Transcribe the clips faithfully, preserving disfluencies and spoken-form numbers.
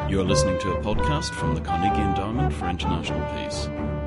You're listening to a podcast from the Carnegie Endowment for International Peace.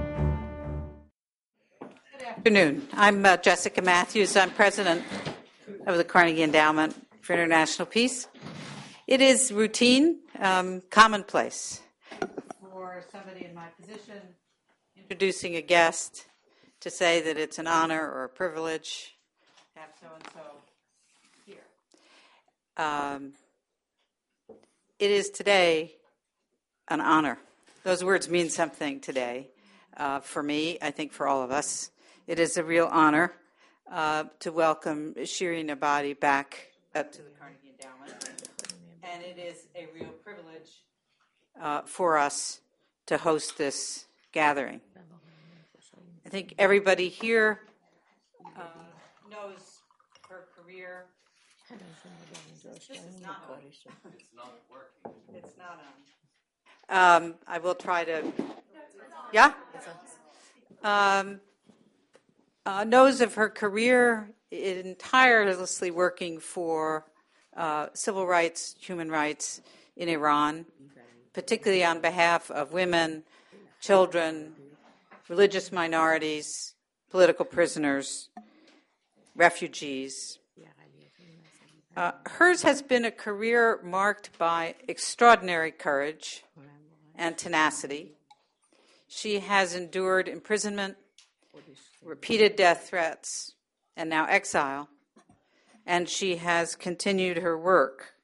Good afternoon. I'm uh, Jessica Matthews. I'm president of the Carnegie Endowment for International Peace. It is routine, um, commonplace for somebody in my position introducing a guest to say that it's an honor or a privilege to have so-and-so here. Um, it is today an honor. Those words mean something today. Uh, for me, I think for all of us, it is a real honor uh, to welcome Shirin Ebadi back up to the Carnegie Endowment. And it is a real privilege uh, for us to host this gathering. I think everybody here uh, knows her career. This is not on. It's not working. It's not on. Um, I will try to. Yeah? Um, uh, knows of her career entirely working for uh, civil rights, human rights in Iran, particularly on behalf of women, children, religious minorities, political prisoners, refugees. Uh, hers has been a career marked by extraordinary courage and tenacity. She has endured imprisonment, repeated death threats, and now exile, and she has continued her work.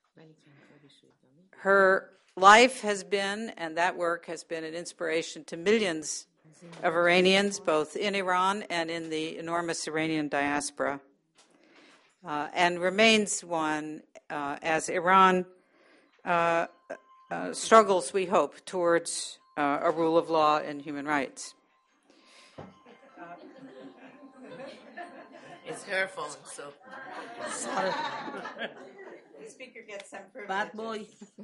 Her life has been, and that work has been, an inspiration to millions of Iranians, both in Iran and in the enormous Iranian diaspora, uh, and remains one uh, as Iran uh, uh, struggles, we hope, towards uh, a rule of law and human rights. It's her phone, so. Sorry. The speaker gets some privilege. Bad boy.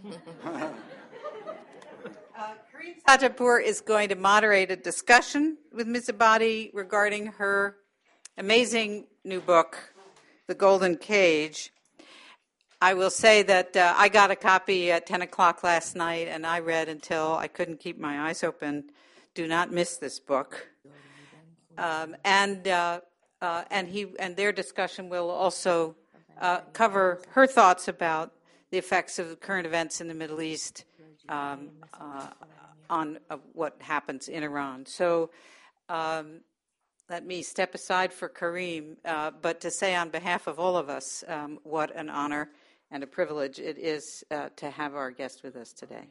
uh, Kareem Sajapur is going to moderate a discussion with Miz Ebadi regarding her amazing new book, The Golden Cage. I will say that uh, I got a copy at ten o'clock last night, and I read until I couldn't keep my eyes open. Do not miss this book. Um, and uh, uh, and he and their discussion will also uh, cover her thoughts about the effects of the current events in the Middle East um, uh, on uh, what happens in Iran. So um, let me step aside for Kareem, uh, but to say on behalf of all of us, um, what an honor and a privilege it is uh, to have our guest with us today.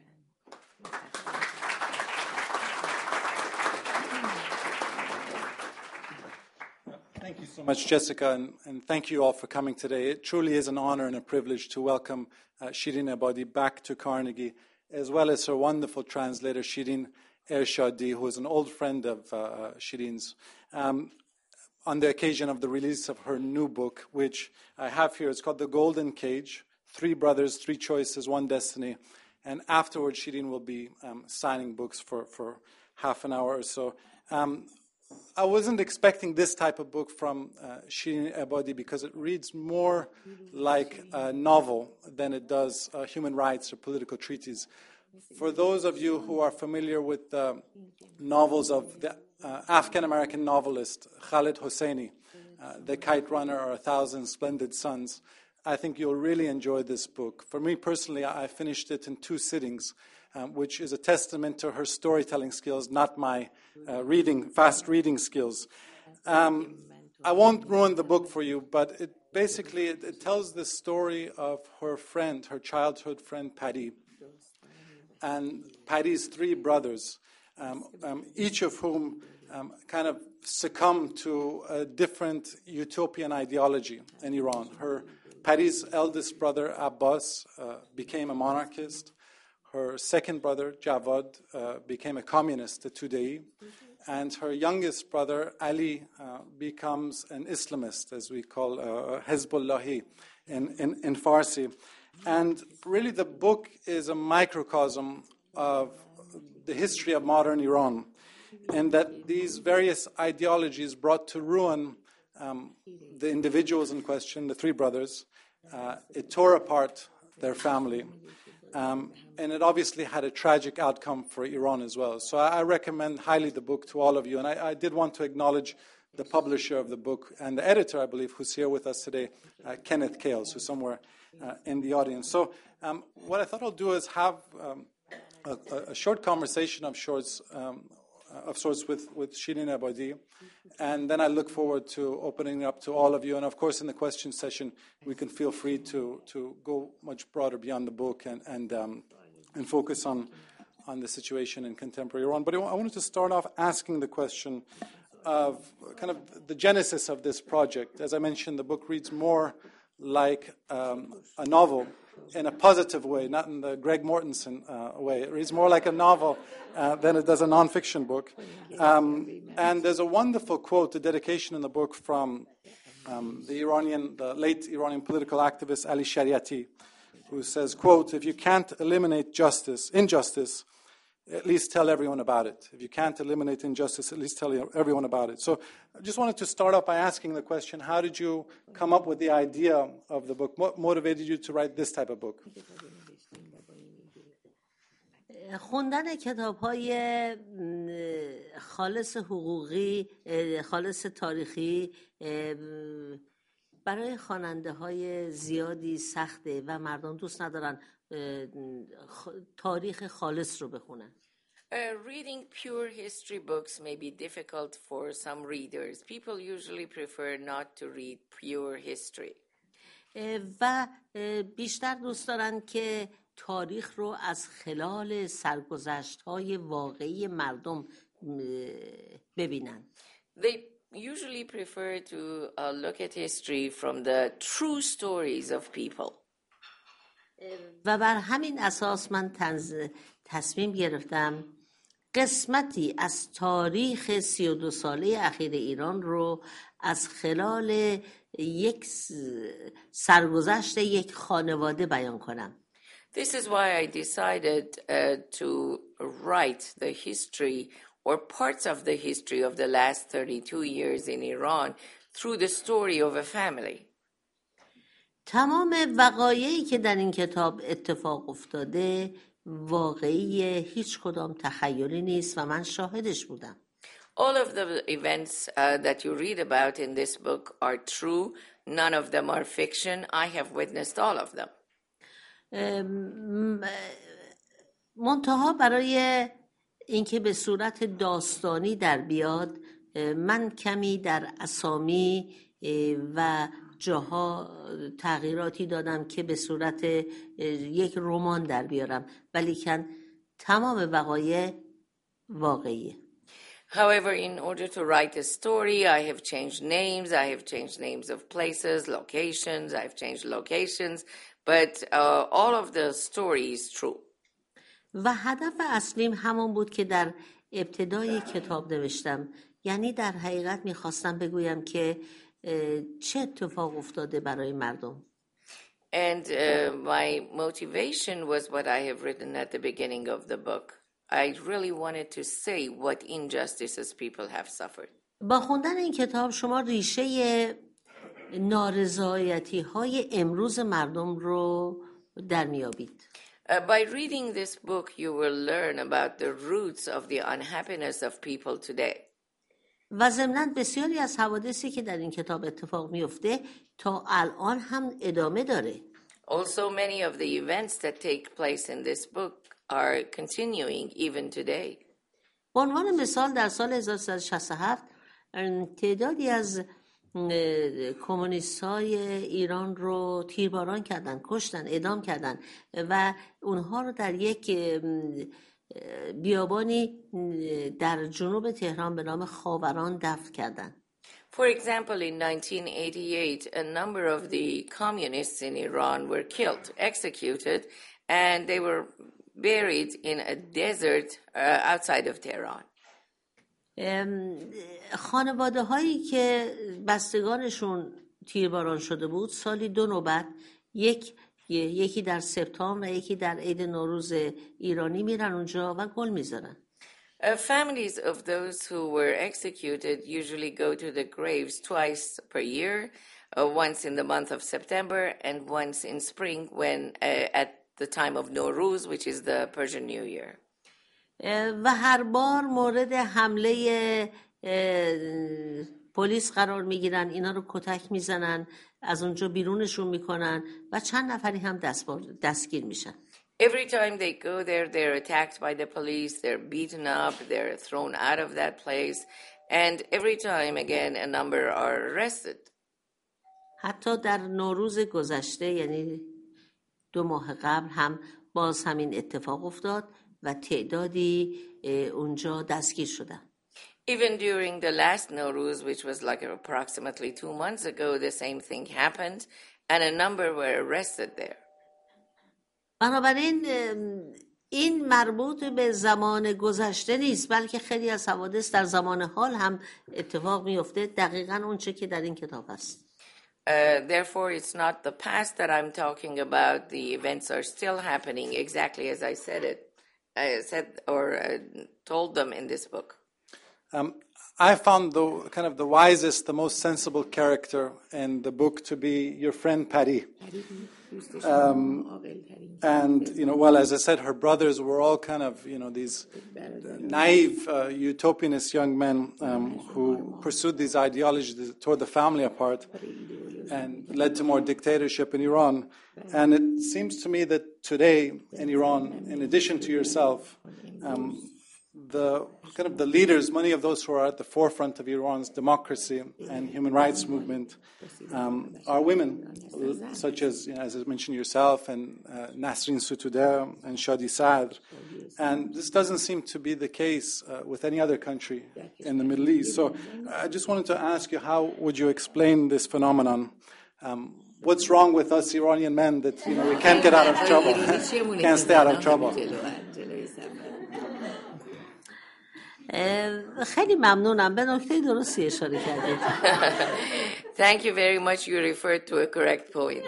Thank you so much, Jessica, and, and thank you all for coming today. It truly is an honor and a privilege to welcome uh, Shirin Ebadi back to Carnegie, as well as her wonderful translator, Shirin Ershadi, who is an old friend of uh, Shirin's, um, on the occasion of the release of her new book, which I have here. It's called The Golden Cage, Three Brothers, Three Choices, One Destiny. And afterwards, Shirin will be um, signing books for, for half an hour or so. Um, I wasn't expecting this type of book from uh, Shirin Ebadi because it reads more like a novel than it does uh, human rights or political treaties. For those of you who are familiar with the novels of the uh, African-American novelist Khaled Hosseini, uh, The Kite Runner or A Thousand Splendid Suns, I think you'll really enjoy this book. For me personally, I finished it in two sittings, Um, which is a testament to her storytelling skills, not my uh, reading, fast reading skills. Um, I won't ruin the book for you, but it basically it, it tells the story of her friend, her childhood friend, Paddy, and Paddy's three brothers, um, um, each of whom um, kind of succumbed to a different utopian ideology in Iran. Her Paddy's eldest brother, Abbas, uh, became a monarchist. Her second brother, Jawad, uh, became a communist, a Tudei, and her youngest brother, Ali, uh, becomes an Islamist, as we call uh, Hezbollahi in, in, in Farsi. And really the book is a microcosm of the history of modern Iran, and that these various ideologies brought to ruin um, the individuals in question, the three brothers. Uh, it tore apart their family. Um, and it obviously had a tragic outcome for Iran as well. So I, I recommend highly the book to all of you. And I, I did want to acknowledge the publisher of the book and the editor, I believe, who's here with us today, uh, Kenneth Kales, who's somewhere uh, in the audience. So um, what I thought I'll do is have um, a, a short conversation of sorts, um, of sorts with, with Shirin Ebadi. And then I look forward to opening it up to all of you. And of course, in the question session, we can feel free to, to go much broader beyond the book and, and, um, and focus on, on the situation in contemporary Iran. But I wanted to start off asking the question of kind of the genesis of this project. As I mentioned, the book reads more like um, a novel in a positive way, not in the Greg Mortensen uh, way. It reads more like a novel uh, than it does a nonfiction book. Um, and there's a wonderful quote, a dedication in the book from um, the Iranian, the late Iranian political activist Ali Shariati, who says, quote, "If you can't eliminate justice, injustice, at least tell everyone about it. If you can't eliminate injustice, at least tell everyone about it." So I just wanted to start off by asking the question, how did you come up with the idea of the book? What motivated you to write this type of book? خوندن کتاب‌های خالص حقوقی، خالص تاریخی برای خواننده‌های زیادی سخته و مردم دوست ندارن تاریخ خالص رو بخونن. Uh, reading pure history books may be difficult for some readers. People usually prefer not to read pure history. و بیشتر دوست دارن که تاریخ رو از خلال سرگذشت‌های واقعی مردم ببینن. They usually prefer to uh, look at history from the true stories of people. و بر همین اساس من تنز... تصمیم گرفتم قسمتی از تاریخ سی و دو ساله اخیر ایران رو از خلال یک سرگذشت یک خانواده بیان کنم. This is why I decided uh, to write the history or parts of the history of the last thirty-two years in Iran through the story of a family. تمام وقایعی که در این کتاب اتفاق افتاده واقعی، هیچ کدام تخیلی نیست و من شاهدش بودم. All of the events uh, that you read about in this book are true. None of them are fiction. I have witnessed all of them. منتها برای اینکه به صورت داستانی در بیاد من کمی در اسامی و جاها تغییراتی دادم که به صورت یک رمان در بیارم، ولی کن تمام وقایع واقعیه. However, in order to write a story, I have changed names, I have changed names of places, locations, I've changed locations, but uh, all of the story is true. و هدف اصلیم همون بود که در ابتدای کتاب نوشتم، یعنی در حقیقت میخواستم بگویم که چه اتفاق افتاده برای مردم. And uh, my motivation was what I have written at the beginning of the book. I really wanted to say what injustices people have suffered. با خوندن این کتاب شما ریشه نارضایتی های امروز مردم رو در میابید. Uh, by reading this book, you will learn about the roots of the unhappiness of people today. و ضمناً بسیاری از حوادثی که در این کتاب اتفاق میفته تا الان هم ادامه داره. Also, many of the events that take place in this book are continuing even today. به عنوان مثال در سال هزار و سیصد و شصت و هفت تعدادی از کمونیست‌های ایران رو تیرباران کردن، کشتن، اعدام کردن و اونها رو در یک بیابانی در جنوب تهران به نام خاوران دفن کردن. For example, in nineteen eighty-eight, a number of the communists in Iran were killed, executed, and they were buried in a desert uh, outside of Tehran. خانواده هایی که بستگانشون تیرباران شده بود سالی دو نوبت، یک یکی در سپتامبر و یکی در عید نوروز ایرانی میرن اونجا و گل میذارن. Uh, families of those who were executed usually go to the graves twice per year, uh, once in the month of September and once in spring when uh, at the time of Nowruz, which is the Persian New Year. و هر بار مورد حمله پلیس قرار میگیرن، اینا رو کتک میزنن، از اونجا بیرونشون میکنن و چند نفری هم دستگیر میشن. Every time they go there, they're attacked by the police, they're beaten up, they're thrown out of that place, and every time again a number are arrested. حتی در نوروز گذشته، یعنی دو ماه قبل، هم باز همین اتفاق افتاد و تعدادی اونجا دستگیر شدن. Even during the last Nowruz, which was like approximately two months ago, the same thing happened, and a number were arrested there. بنابراین این مربوط به زمان گذشته نیست، بلکه خیلی از حوادث در زمان حال هم اتفاق میفته، دقیقاً اون چه که در این کتاب هست. Uh, therefore, it's not the past that I'm talking about. The events are still happening exactly as I said it, I said or uh, told them in this book. Um, I found the kind of the wisest, the most sensible character in the book to be your friend Pari. Um, and, you know, well, as I said, her brothers were all kind of, you know, these naive, uh, utopianist young men um, who pursued these ideologies that tore the family apart and led to more dictatorship in Iran. And it seems to me that today in Iran, in addition to yourself, um, the kind of the leaders, many of those who are at the forefront of Iran's democracy and human rights movement, um, are women, such as, you know, as I mentioned, yourself and uh, Nasrin Sotoudeh and Shadi Sadr. And this doesn't seem to be the case uh, with any other country in the Middle East. So I just wanted to ask you, how would you explain this phenomenon? Um, what's wrong with us Iranian men that, you know, we can't get out of trouble, can't stay out of trouble? خیلی ممنونم، به نکته درستی اشاره کردید. Thank you very much. You referred to a correct point.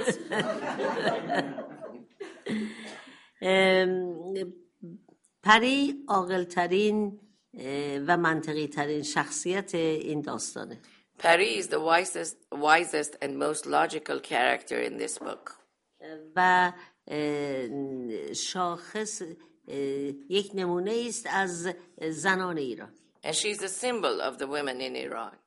پری عاقل‌ترین و منطقی ترین شخصیت این داستانه. Pari is the wisest, wisest and most logical character in this book. و شاخص یک نمونه است از زنان ایران. And she's a symbol of the women in Iran.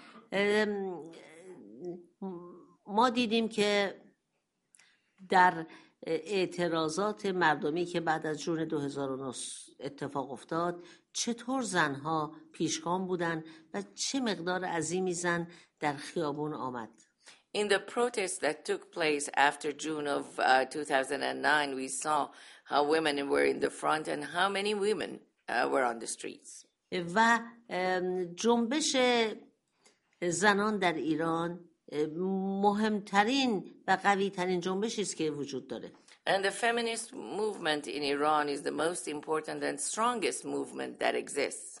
ما دیدیم که در اعتراضات مردمی که بعد از جون دو هزار و نه اتفاق افتاد، چطور زنها پیشگام بودن و چه مقدار عظیمی زن در خیابون آمد. In the protests that took place after June of uh, two thousand nine, we saw how women were in the front and how many women uh, were on the streets. و جنبش زنان در ایران مهمترین و قویترین جنبشی است که وجود داره. And the feminist movement in Iran is the most important and strongest movement that exists.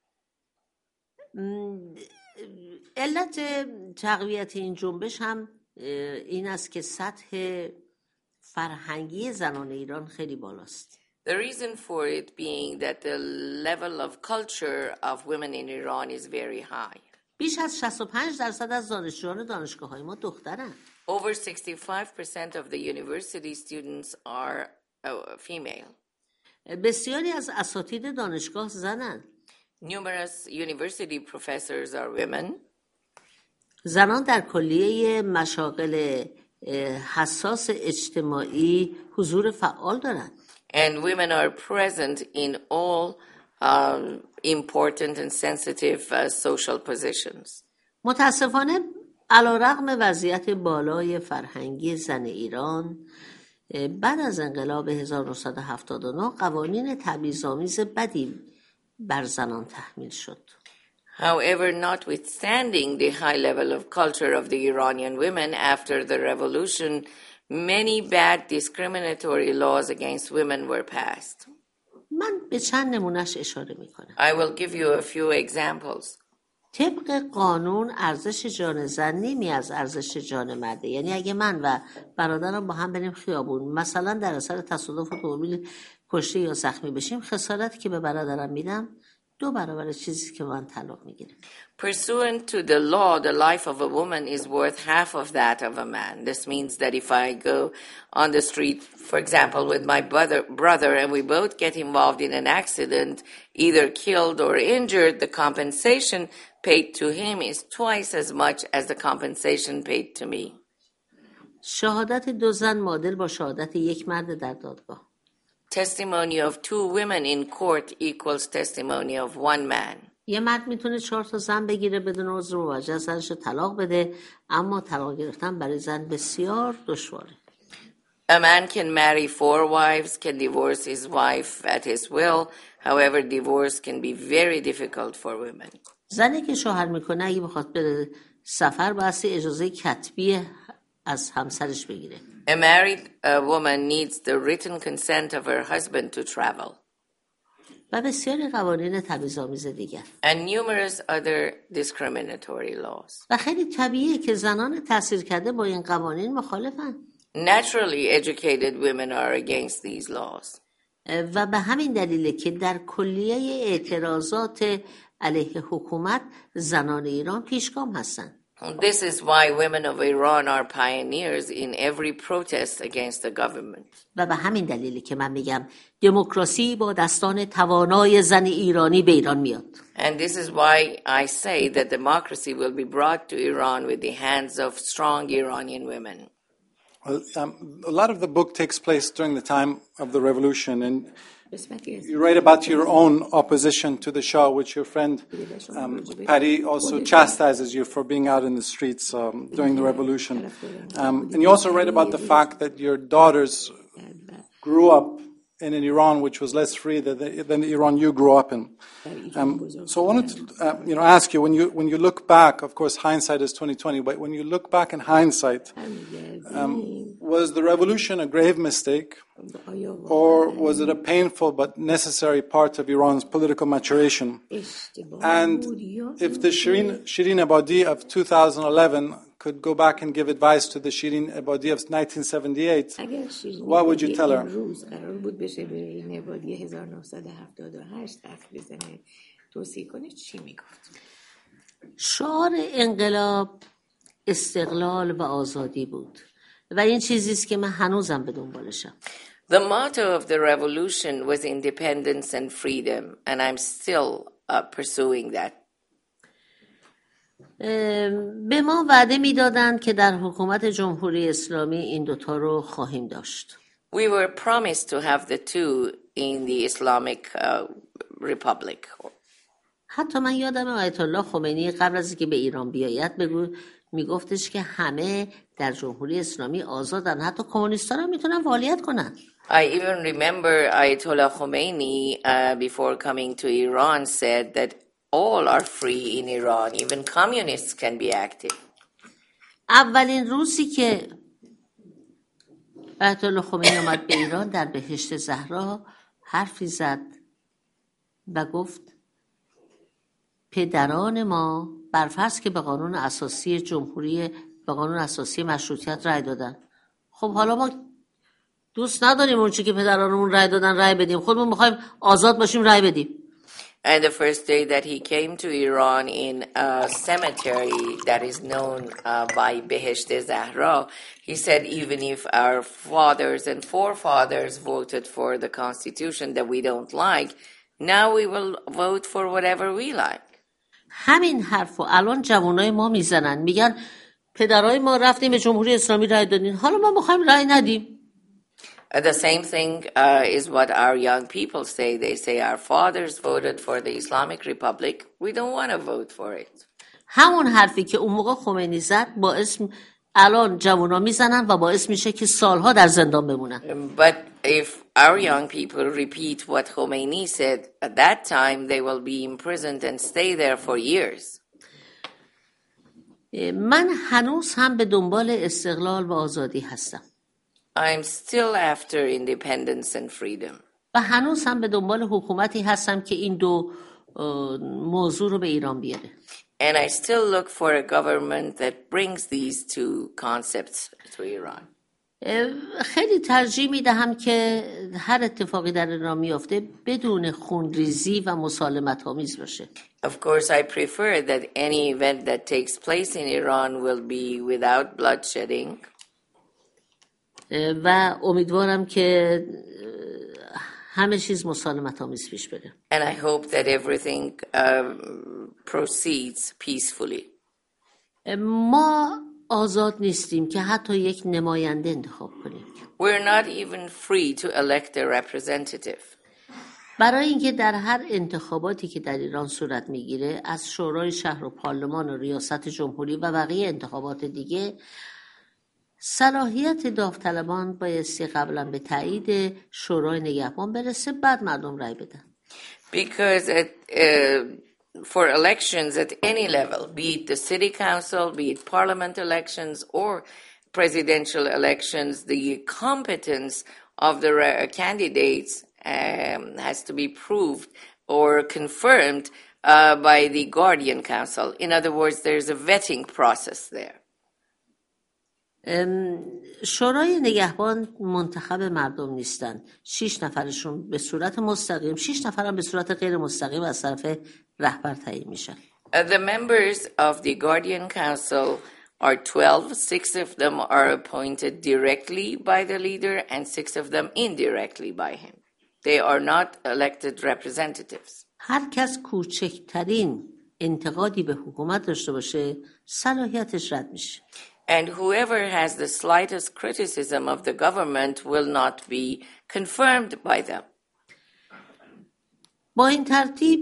علت تقویت این جنبش هم این است که سطح فرهنگی زنان ایران خیلی بالاست. The reason for it being that the level of culture of women in Iran is very high. بیش از شصت و پنج درصد از دانشجویان دانشگاه‌های ما دخترن. Over sixty-five percent of the university students are uh, female. بسیاری از اساتید دانشگاه زنن. Numerous university professors are women. زنان در کلیه مشاغل حساس اجتماعی حضور فعال دارند. And women are present in all um, important and sensitive uh, social positions. متاسفانه علیرغم وضعیت بالای فرهنگی زن ایران، بعد از انقلاب هزار و نهصد و هفتاد و نه قوانین تبعیض‌آمیز بدی بر زنان تحمیل شد. However, notwithstanding the high level of culture of the Iranian women after the revolution, many bad discriminatory laws against women were passed. من به چند نمونهش اشاره میکنم. I will give you a few examples. طبق قانون ارزش جان زن نیمی از ارزش جان مرده. یعنی اگه من و برادرم با هم بریم خیابون، مثلا در اثر تصادف اتومبیل کشته یا زخمی بشیم، خسارتی که به برادرم میدم دو برابر چیزی که من طلاق میگیره. Pursuant to the law, the life of a woman is worth half of that of a man. This means that if I go on the street, for example, with my brother, brother and we both get involved in an accident, either killed or injured, the compensation paid to him is twice as much as the compensation paid to me. شهادت دو زن معادل با شهادت یک مرد در دادگاه. Testimony of two women in court equals testimony of one man. یه مرد میتونه چهار تا زن بگیره بدون عذر مواجه زنش طلاق بده، اما طلاق گرفتن برای زن بسیار دشواره. A man can marry four wives, can divorce his wife at his will. However, divorce can be very difficult for women. زنی که شوهر میکنه اگه بخواد بره سفر بایستی اجازه کتبی از همسرش بگیره. A married uh, woman needs the written consent of her husband to travel. و بسیاری قوانین تبعیض‌آمیز دیگر. And numerous other discriminatory laws. و خیلی طبیعیه که زنان تحصیل کرده با این قوانین مخالفن. Naturally, educated women are against these laws. و به همین دلیله که در کلیه اعتراضات علیه حکومت زنان ایران پیشگام هستن. This is why women of Iran are pioneers in every protest against the government. و به همین دلیلی که من میگم دموکراسی با دستان توانای زن ایرانی به ایران میاد. And this is why I say that democracy will be brought to Iran with the hands of strong Iranian women. Well, um, a lot of the book takes place during the time of the revolution, and you write about your own opposition to the Shah, which your friend um, Patty also chastises you for being out in the streets um, during the revolution. Um, and you also write about the fact that your daughters grew up in an Iran which was less free than the, than the Iran you grew up in. Um, so I wanted to uh, you know, ask you, when you when you look back, of course hindsight is twenty twenty, but when you look back in hindsight, um, was the revolution a grave mistake, or was it a painful but necessary part of Iran's political maturation? And if the Shirin, Shirin Ebadi of two thousand eleven could go back and give advice to the Shirin Ebadi of nineteen seventy-eight, what would you tell her? شعار انقلاب استقلال و آزادی بود و این چیزی است که من هنوزم به دنبالشم. The motto of the revolution was independence and freedom, and I'm still uh, pursuing that. به ما وعده میدادند که در حکومت جمهوری اسلامی این دوتا رو خواهیم داشت. We were promised to have the two in the Islamic uh, Republic. حتی من یادم آیت الله خمینی قبل از اینکه به ایران بیاید بگو میگفتش که همه در جمهوری اسلامی آزادن، حتی کمونیست‌ها هم میتونن فعالیت کنن. I even remember Ayatollah Khomeini uh, before coming to Iran said that all are free in Iran, even communists can be active. اولین روزی که آیت الله خمینی آمد به ایران در بهشت زهرا حرفی زد و گفت پدران ما برفرض که به قانون اساسی جمهوری به قانون اساسی مشروطیت رای دادن، خب حالا ما دوست نداریم اون چی که پدرانمون رای دادن رای بدیم، خودمون میخوایم آزاد باشیم رای بدیم. And the first day that he came to Iran in a cemetery that is known uh, by Behesht Zahra, he said even if our fathers and forefathers voted for the constitution that we don't like, now we will vote for whatever we like. همین حرفو الان جوانای ما میزنن، میگن پدرای ما رفتیم به جمهوری اسلامی رای دادین، حالا ما میخوایم رای ندیم. Uh, the same thing uh, is what our young people say. They say our fathers voted for the Islamic Republic. We don't want to vote for it. همون حرفی که اون موقع خمینی زد با اسم الان جوانا میزنن و باعث میشه که سالها در زندان بمونن. But if our young people repeat what Khomeini said at that time, they will be imprisoned and stay there for years. من هنوز هم به دنبال استقلال و آزادی هستم. I'm still after independence and freedom. و هنوز هم به دنبال حکومتی هستم که این دو موضوع رو به ایران بیاره. And I still look for a government that brings these two concepts to Iran. خیلی ترجیح میدهم که هر اتفاقی در ایران میافته بدون خونریزی و مسالمت آمیز باشه. Of course, I prefer that any event that takes place in Iran will be without bloodshedding. و امیدوارم که همه چیز مسالمت آمیز پیش بره. And I hope that everything uh, proceeds peacefully. ما آزاد نیستیم که حتی یک نماینده انتخاب کنیم. We're not even free to elect a representative. برای اینکه در هر انتخاباتی که در ایران صورت میگیره از شورای شهر و پارلمان و ریاست جمهوری و بقیه انتخابات دیگه صلاحیت داوطلبان بایستی قبلا به تایید شورای نگهبان برسه بعد مردم رای بدن. Because at, uh, for elections at any level, be it the city council, be it parliament elections or presidential elections, the competence of the uh, candidates um, has to be proved or confirmed uh, by the Guardian Council. In other words, there's a vetting process there. شورای نگهبان منتخب مردم نیستن. شش نفرشون به صورت مستقیم، شش نفرم به صورت غیر مستقیم از طرف رهبر تعیین میشن. The members of the Guardian Council are twelve. Six of them are appointed directly by the leader and six of them indirectly by him. They are not elected representatives. هر کس کوچکترین انتقادی به حکومت داشته باشه صلاحیتش رد میشه. And whoever has the slightest criticism of the government will not be confirmed by them. با این ترتیب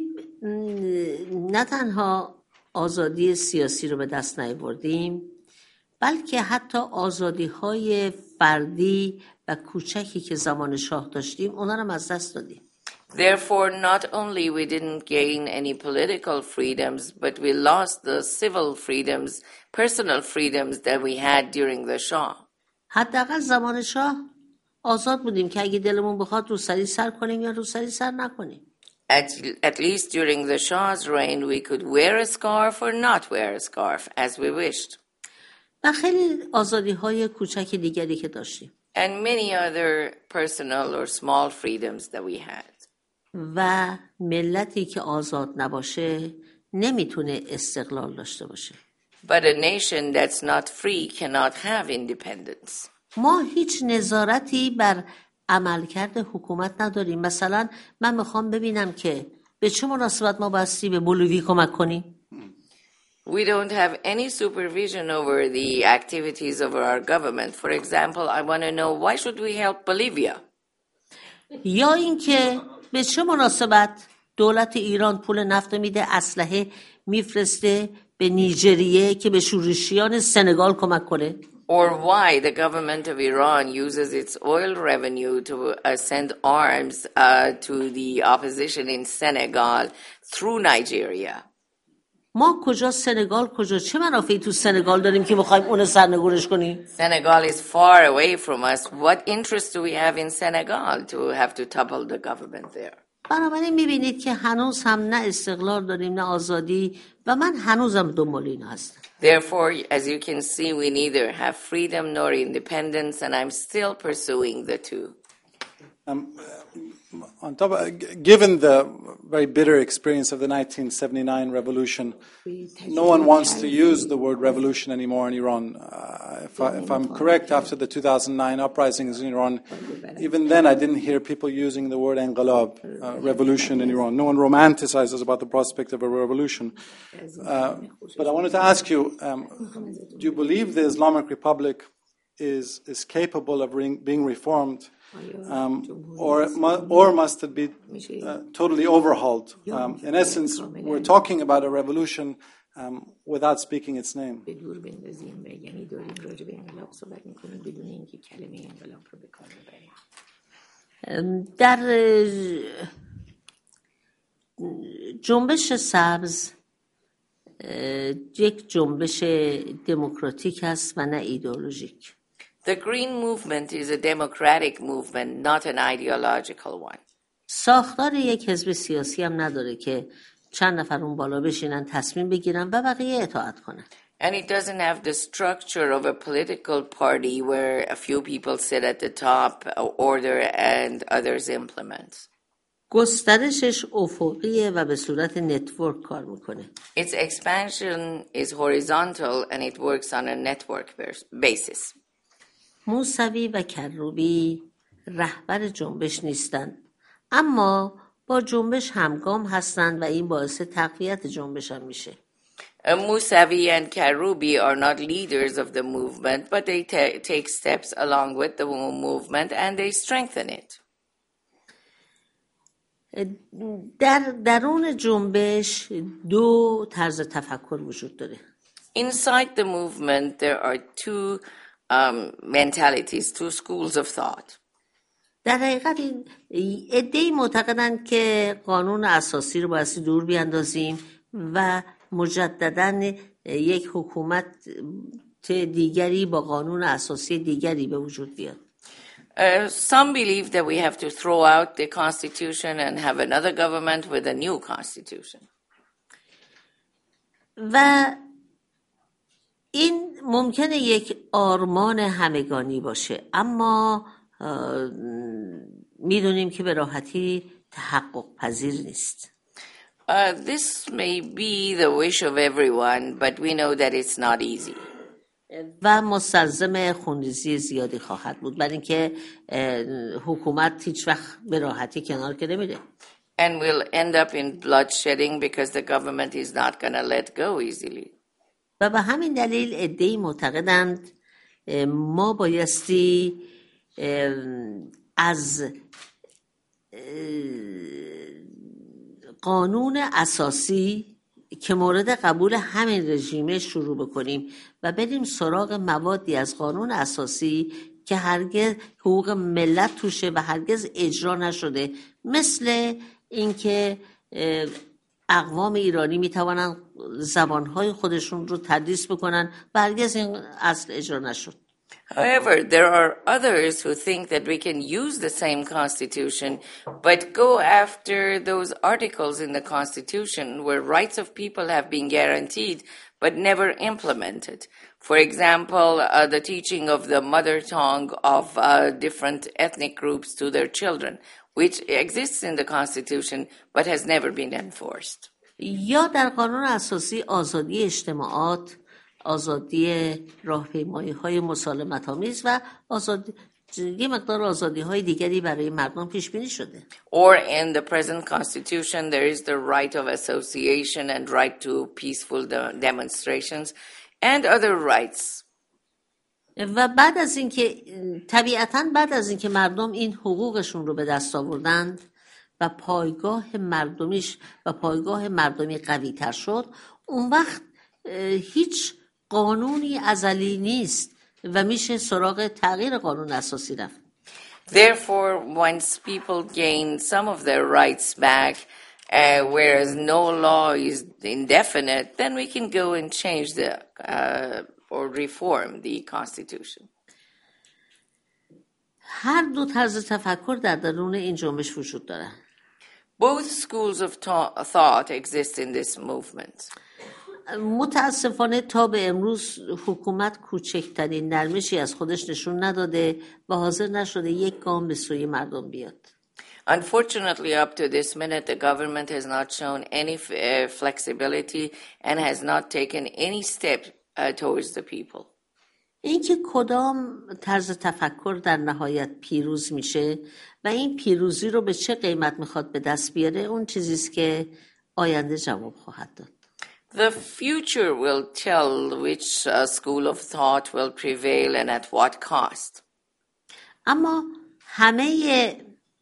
نه تنها آزادی سیاسی رو به دست نیاوردیم بلکه حتی آزادی‌های فردی و کوچکی که زمان شاه داشتیم اونا رو از دست دادیم. Therefore, not only we didn't gain any political freedoms, but we lost the civil freedoms, personal freedoms that we had during the Shah. حداقل زمان شاه آزاد بودیم که اگه دلمون بخواد روسری سر کنیم یا روسری سر نکنیم. At, at least during the Shah's reign, we could wear a scarf or not wear a scarf as we wished. و خیلی آزادی‌های کوچک دیگری که داشتیم. And many other personal or small freedoms that we had. و ملتی که آزاد نباشه نمیتونه استقلال داشته باشه. But a nation that's not free cannot have independence. ما هیچ نظارتی بر عملکرد حکومت نداریم. مثلا من میخوام ببینم که به چه مناسبت ما بایستی به بولیوی کمک کنیم. We don't have any supervision over the activities of our government. For example, I want to know why should we help Bolivia? یا اینکه به چه مناسبت دولت ایران پول نفت میده اسلحه میفرسته به نیجریه که به شورشیان سنگال کمک کنه. Or why the government of Iran uses its oil revenue to uh, send arms uh, to the opposition in Senegal through Nigeria. ما کجا سنگال کجا چه منافعی تو سنگال داریم که بخوایم اون سرنگونش کنیم؟ Senegal is far away from us. What interest do we have in Senegal to have to topple the government there? بنابراین میبینید که هنوز هم نه استقلال داریم نه آزادی و من هنوزم دنبال این هستم. Therefore, as you can see, we neither have freedom nor independence, and I'm still pursuing the two. Um, on top of, given the very bitter experience of the nineteen seventy-nine revolution, no one wants to use the word revolution anymore in Iran. Uh, if, I, if I'm correct, after the two thousand nine uprisings in Iran, even then I didn't hear people using the word enqilab, uh, revolution in Iran. No one romanticizes about the prospect of a revolution. Uh, but I wanted to ask you, um, do you believe the Islamic Republic is, is capable of re- being reformed? Um, or, or must it be uh, totally overhauled? Um, in essence, we're talking about a revolution um, without speaking its name. در جنبش سبز یک جنبش دموکراتیک است و نه ایدئولوژیک. The Green Movement is a democratic movement, not an ideological one. ساختار یک حزب سیاسی هم نداره که چند نفر اون بالا بشینن تصمیم بگیرن و بقیه اطاعت کنن. And it doesn't have the structure of a political party where a few people sit at the top, order, and others implement. گسترشش افقیه و به صورت نتورک کار میکنه. Its expansion is horizontal and it works on a network basis. موسوی و کروبی رهبر جنبش نیستند، اما با جنبش همگام هستند و این باعث تقویت جنبش هم میشه. Mousavi and Karoubi are not leaders of the movement, but they ta- take steps along with the movement and they strengthen it. در درون جنبش دو طرز تفکر وجود داره. Inside the movement there are two um, mentalities, two schools of thought. در حقیقت این عده‌ای معتقدند که قانون اساسی رو باید دور بیاندازیم و مجدداً یک حکومت دیگری با قانون اساسی دیگری به وجود بیاد. Uh, some believe that we have to throw out the constitution and have another government with a new constitution. و این ممکنه یک آرمان همگانی باشه، اما میدونیم که به راحتی تحقق پذیر نیست. Uh, this may be the wish of everyone, but we know that it's not easy. و مستلزم خونریزی زیادی خواهد بود، برای اینکه حکومت هیچ وقت به راحتی کنار که نمیره. And we'll end up in bloodshedding because the government is not going to let go easily. و به همین دلیل عده‌ای معتقدند ما بایستی از قانون اساسی که مورد قبول همین رژیمه شروع بکنیم و بریم سراغ موادی از قانون اساسی که هرگز حقوق ملت توشه و هرگز اجرا نشده، مثل اینکه اقوام ایرانی میتوانن زبانهای خودشون رو تدریس بکنن و هرگز این اصل اجرا نشد. However, there are others who think that we can use the same constitution, but go after those articles in the constitution where rights of people have been guaranteed but never implemented. For example, uh, the teaching of the mother tongue of uh, different ethnic groups to their children, which exists in the constitution but has never been enforced. یا در قانون اساسی آزادی اجتماعات، آزادی راهپیمایی های مسالمت آمیز و آزادی یه مقدار آزادی های دیگری برای مردم پیش بینی شده. Or in the present constitution there is the right of association and right to peaceful de- demonstrations and other rights. و بعد از اینکه طبیعتاً بعد از اینکه مردم این حقوقشون رو به دست آوردند و پایگاه مردمیش و پایگاه مردمی قوی تر شد، اون وقت هیچ قانونی ازلی نیست و میشه سراغ تغییر قانون اساسی رفت. Therefore, once people gain some of their rights back, uh, whereas no law is indefinite, then we can go and change the uh, or reform the constitution. هر دو طرز تفکر در درون این جنبش وجود دارند. Both schools of ta- thought exist in this movement. متاسفانه تا به امروز حکومت کوچکترین نرمشی از خودش نشون نداده و حاضر نشده یک گام به سوی مردم بیاد. Unfortunately, up to this minute, the government has not shown any uh, flexibility and has not taken any step uh, towards the people. اینکه کدام طرز تفکر در نهایت پیروز میشه و این پیروزی رو به چه قیمت میخواد به دست بیاره، اون چیزیست که آینده جواب خواهد داد. The future will tell which uh, school of thought will prevail and at what cost. اما همه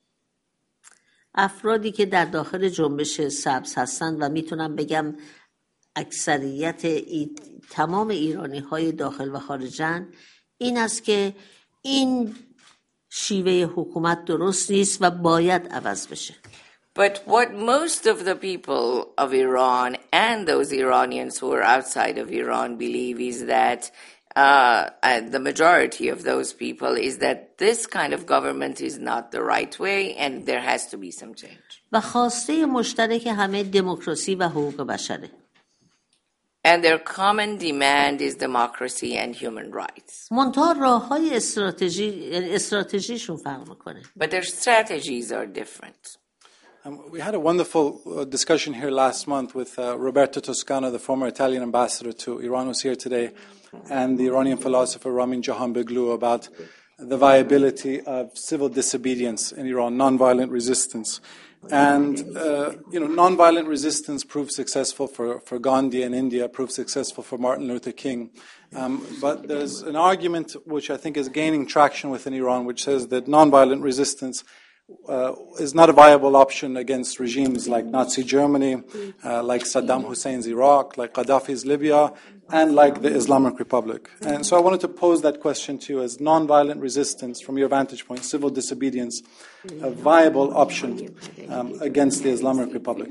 افرادی که در داخل جنبش سبز هستند و میتونم بگم اکثریت ای... تمام ایرانی های داخل و خارجن، این است که این شیوه حکومت درست نیست و باید عوض بشه. But what most of the people of Iran and those Iranians who are outside of Iran believe is that uh, and the majority of those people is that this kind of government is not the right way and there has to be some change. و خواسته مشترک همه دموکراسی و حقوق بشره. And their common demand is democracy and human rights. منتها راه‌های استراتژی استراتژیشون فرق میکنه. But their strategies are different. Um, we had a wonderful uh, discussion here last month with uh, Roberto Toscano, the former Italian ambassador to Iran, who's here today, and the Iranian philosopher Ramin Jahanbegloo about the viability of civil disobedience in Iran, nonviolent resistance. And, uh, you know, nonviolent resistance proved successful for, for Gandhi in India, proved successful for Martin Luther King. Um, but there's an argument which I think is gaining traction within Iran, which says that nonviolent resistance uh, is not a viable option against regimes like Nazi Germany, uh, like Saddam Hussein's Iraq, like Gaddafi's Libya, and like the Islamic Republic. And so I wanted to pose that question to you as nonviolent resistance, from your vantage point, civil disobedience, a viable option um, against the Islamic Republic.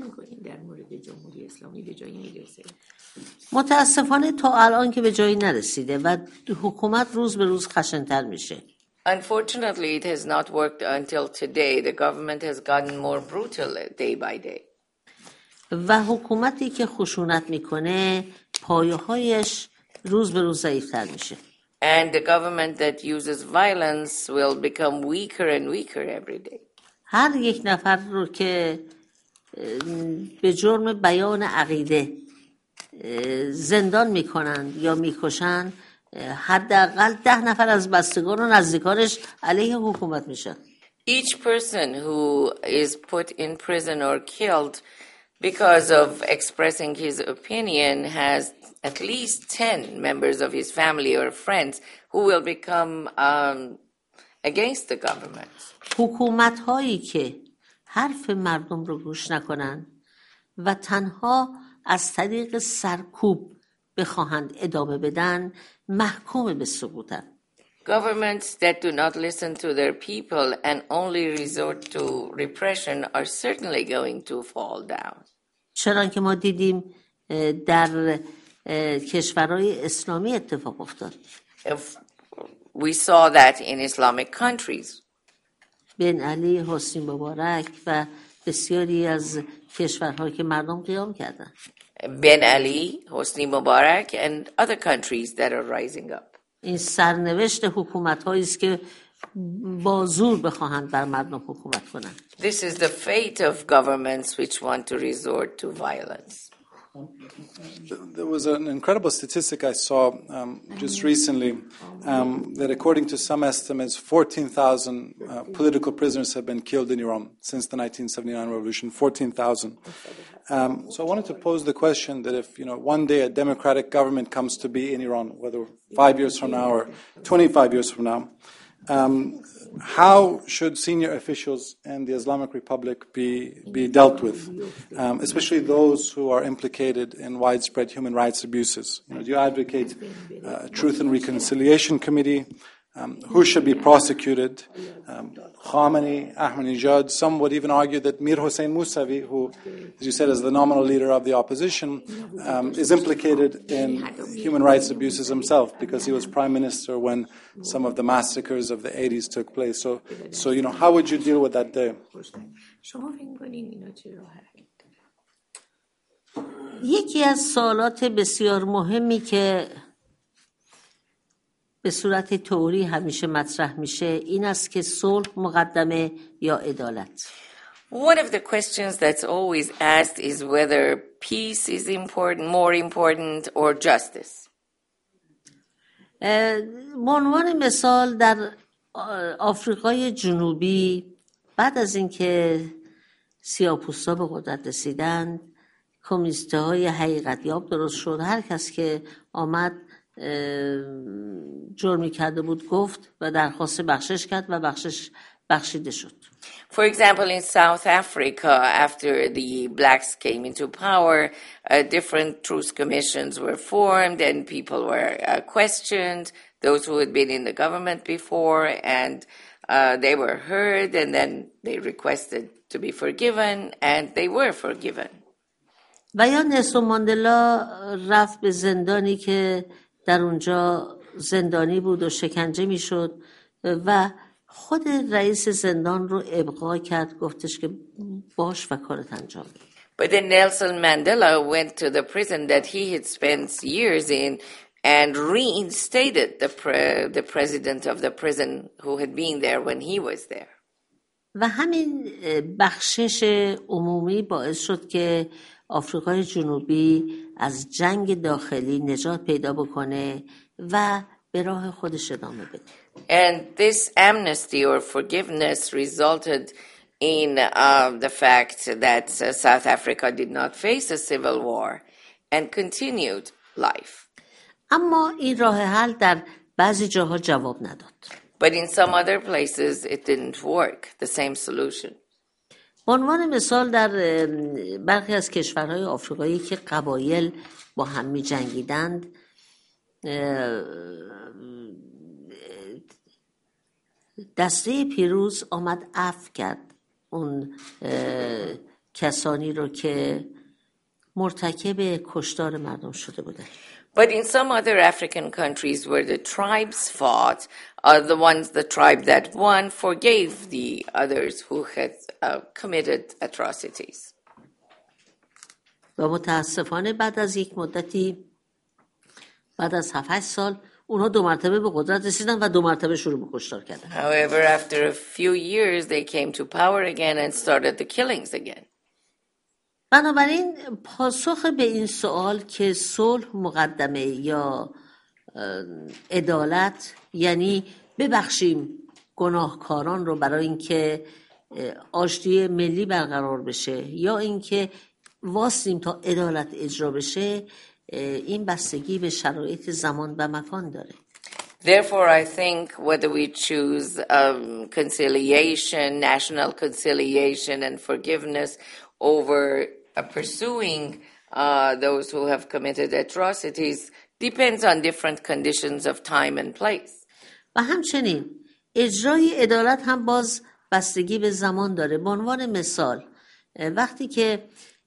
متاسفانه تا الان که به جایی نرسیده و حکومت روز به روز خشن‌تر میشه. Unfortunately, it has not worked until today. The government has gotten more brutal day by day. و حکومتی که خشونت میکنه پایه‌هایش روز به روز ضعیف‌تر میشه. And the government that uses violence will become weaker and weaker every day. هر یک نفر رو که به جرم بیان عقیده زندان میکنن یا میکشن، حداقل ده نفر از بستگان و نزدیکانش علیه حکومت میشن. Each person who is put in prison or killed because of expressing his opinion has at least ten members of his family or friends who will become um, against the government. حکومت هایی که حرف مردم رو گوش نکنن و تنها از طریق سرکوب بخواهند ادامه بدن محکوم به سقوطن. Governments that do not listen to their people and only resort to repression are certainly going to fall down. چرا که ما دیدیم در کشورهای اسلامی اتفاق افتاد. We saw that in Islamic countries. بن علی، حسنی مبارک و بسیاری از کشورها که مردم قیام کردن. Ben Ali, Hosni Mubarak, and other countries that are rising up. این سرنوشت حکومت‌هایی است که با زور بخواهند بر مردم حکومت کنند. This is the fate of governments which want to resort to violence. There was an incredible statistic I saw um, just recently um, that according to some estimates, fourteen thousand uh, political prisoners have been killed in Iran since the nineteen seventy-nine revolution, fourteen thousand. Um, so I wanted to pose the question that if, you know, one day a democratic government comes to be in Iran, whether five years from now or twenty-five years from now, um, how should senior officials in the Islamic Republic be be dealt with, um, especially those who are implicated in widespread human rights abuses? You know, do you advocate uh, a Truth and Reconciliation Committee? Um, who should be prosecuted? Um, Khamenei, Ahmadinejad. Some would even argue that Mir Hossein Mousavi, who, as you said, is the nominal leader of the opposition, um, is implicated in human rights abuses himself because he was prime minister when some of the massacres of the eighties took place. So, so you know, how would you deal with that day? یکی از سوالات بسیار مهمی که به صورت تئوری همیشه مطرح میشه این است که صلح مقدمه یا عدالت. One of the questions that's always asked is whether peace is important, more important, or justice. به عنوان مثال در آفریقای جنوبی بعد از اینکه سیاه‌پوستا به قدرت رسیدند، کمونیست‌های حقیقت‌یاب درست شد. هر کس که آمد جرمی کرده بود گفت و درخواست بخشش کرد و بخشش بخشیده شد. For example, in South Africa, after the blacks came into power, uh, different truth commissions were formed and people were uh, questioned, those who had been in the government before, and uh, they were heard, and then they requested to be forgiven, and they were forgiven. و یا نلسون ماندلا رفت به زندانی که در اونجا زندانی بود و شکنجه میشد و خود رئیس زندان رو ابقا کرد، گفتش که باش و کارت انجام بده. But then Nelson Mandela went to the prison that he had spent years in and reinstated the pre- the president of the prison who had been there when he was there. و همین بخشش عمومی باعث شد که آفریقای جنوبی از جنگ داخلی نجات پیدا بکنه و به راه خودش ادامه بده. And this amnesty or forgiveness resulted in uh, the fact that uh, South Africa did not face a civil war and continued life. اما این راه حل در بعضی جاها جواب نداد. But in some other places it didn't work, the same solution. به عنوان مثال در برخی از کشورهای آفریقایی که قبایل با هم می جنگیدند دسته پیروز آمد عفو کرد اون کسانی رو که مرتکب کشتار مردم شده بودند. But in some other African countries where the tribes fought, uh, the ones, the tribe that won, forgave the others who had uh, committed atrocities. و متاسفانه بعد از یک مدتی بعد از هفت هشت سال اونها دو مرتبه به قدرت رسیدن و دو مرتبه شروع به کشتار کردن. However, after a few years, they came to power again and started the killings again. بنابراین پاسخ به این سوال که صلح مقدمه یا عدالت یعنی ببخشیم گناهکاران رو برای اینکه آشتی ملی برقرار بشه یا اینکه واسیم تا عدالت اجرا بشه، این بستگی به شرایط زمان و مکان داره. Therefore, I think whether we choose um, conciliation, national conciliation and forgiveness over uh, pursuing uh, those who have committed atrocities depends on different conditions of time and place. و همچنین اجرای عدالت هم باز بستگی به زمان داره. به عنوان مثال وقتی که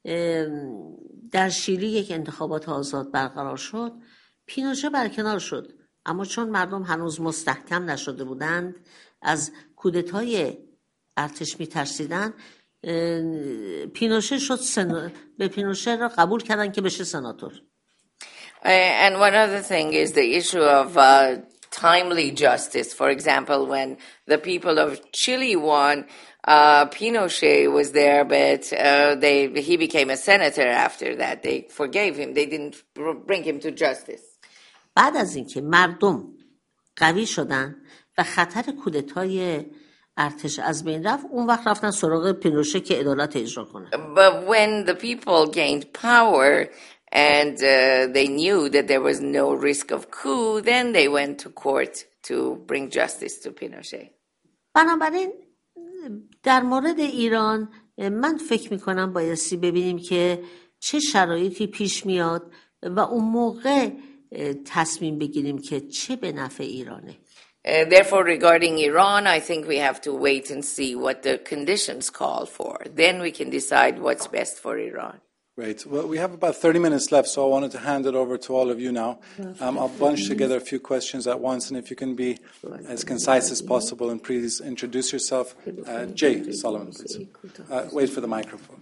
در شیلی یک انتخابات آزاد برقرار شد، پینوشه برکنار شد، اما چون مردم هنوز مستحکم نشده بودند، از کودتای ارتش می‌ترسیدند، پینوشه شد سن... به پینوشه را قبول کردن که بشه سناتور. And one other thing is the issue of uh, timely justice. For example, when the people of Chile won, uh, Pinochet was there, but uh, they he became a senator after that. They forgave him. They didn't bring him to justice. بعد از اینکه مردم قوی شدن و خطر کودتای ارتش از بین رفت، اون وقت رفتن سراغ پینوشه که عدالت اجرا کنه. But when the people gained power and uh, they knew that there was no risk of coup, then they went to court to bring justice to Pinochet. بنابراین در مورد ایران من فکر میکنم بایستی ببینیم که چه شرایطی پیش میاد و اون موقع تصمیم بگیریم که چه به نفع ایرانه. Uh, therefore, regarding Iran, I think we have to wait and see what the conditions call for. Then we can decide what's best for Iran. Great. Well, we have about thirty minutes left, so I wanted to hand it over to all of you now. Um, I'll bunch together a few questions at once, and if you can be as concise as possible, and please introduce yourself. Uh, Jay Solomon, please. Uh, wait for the microphone.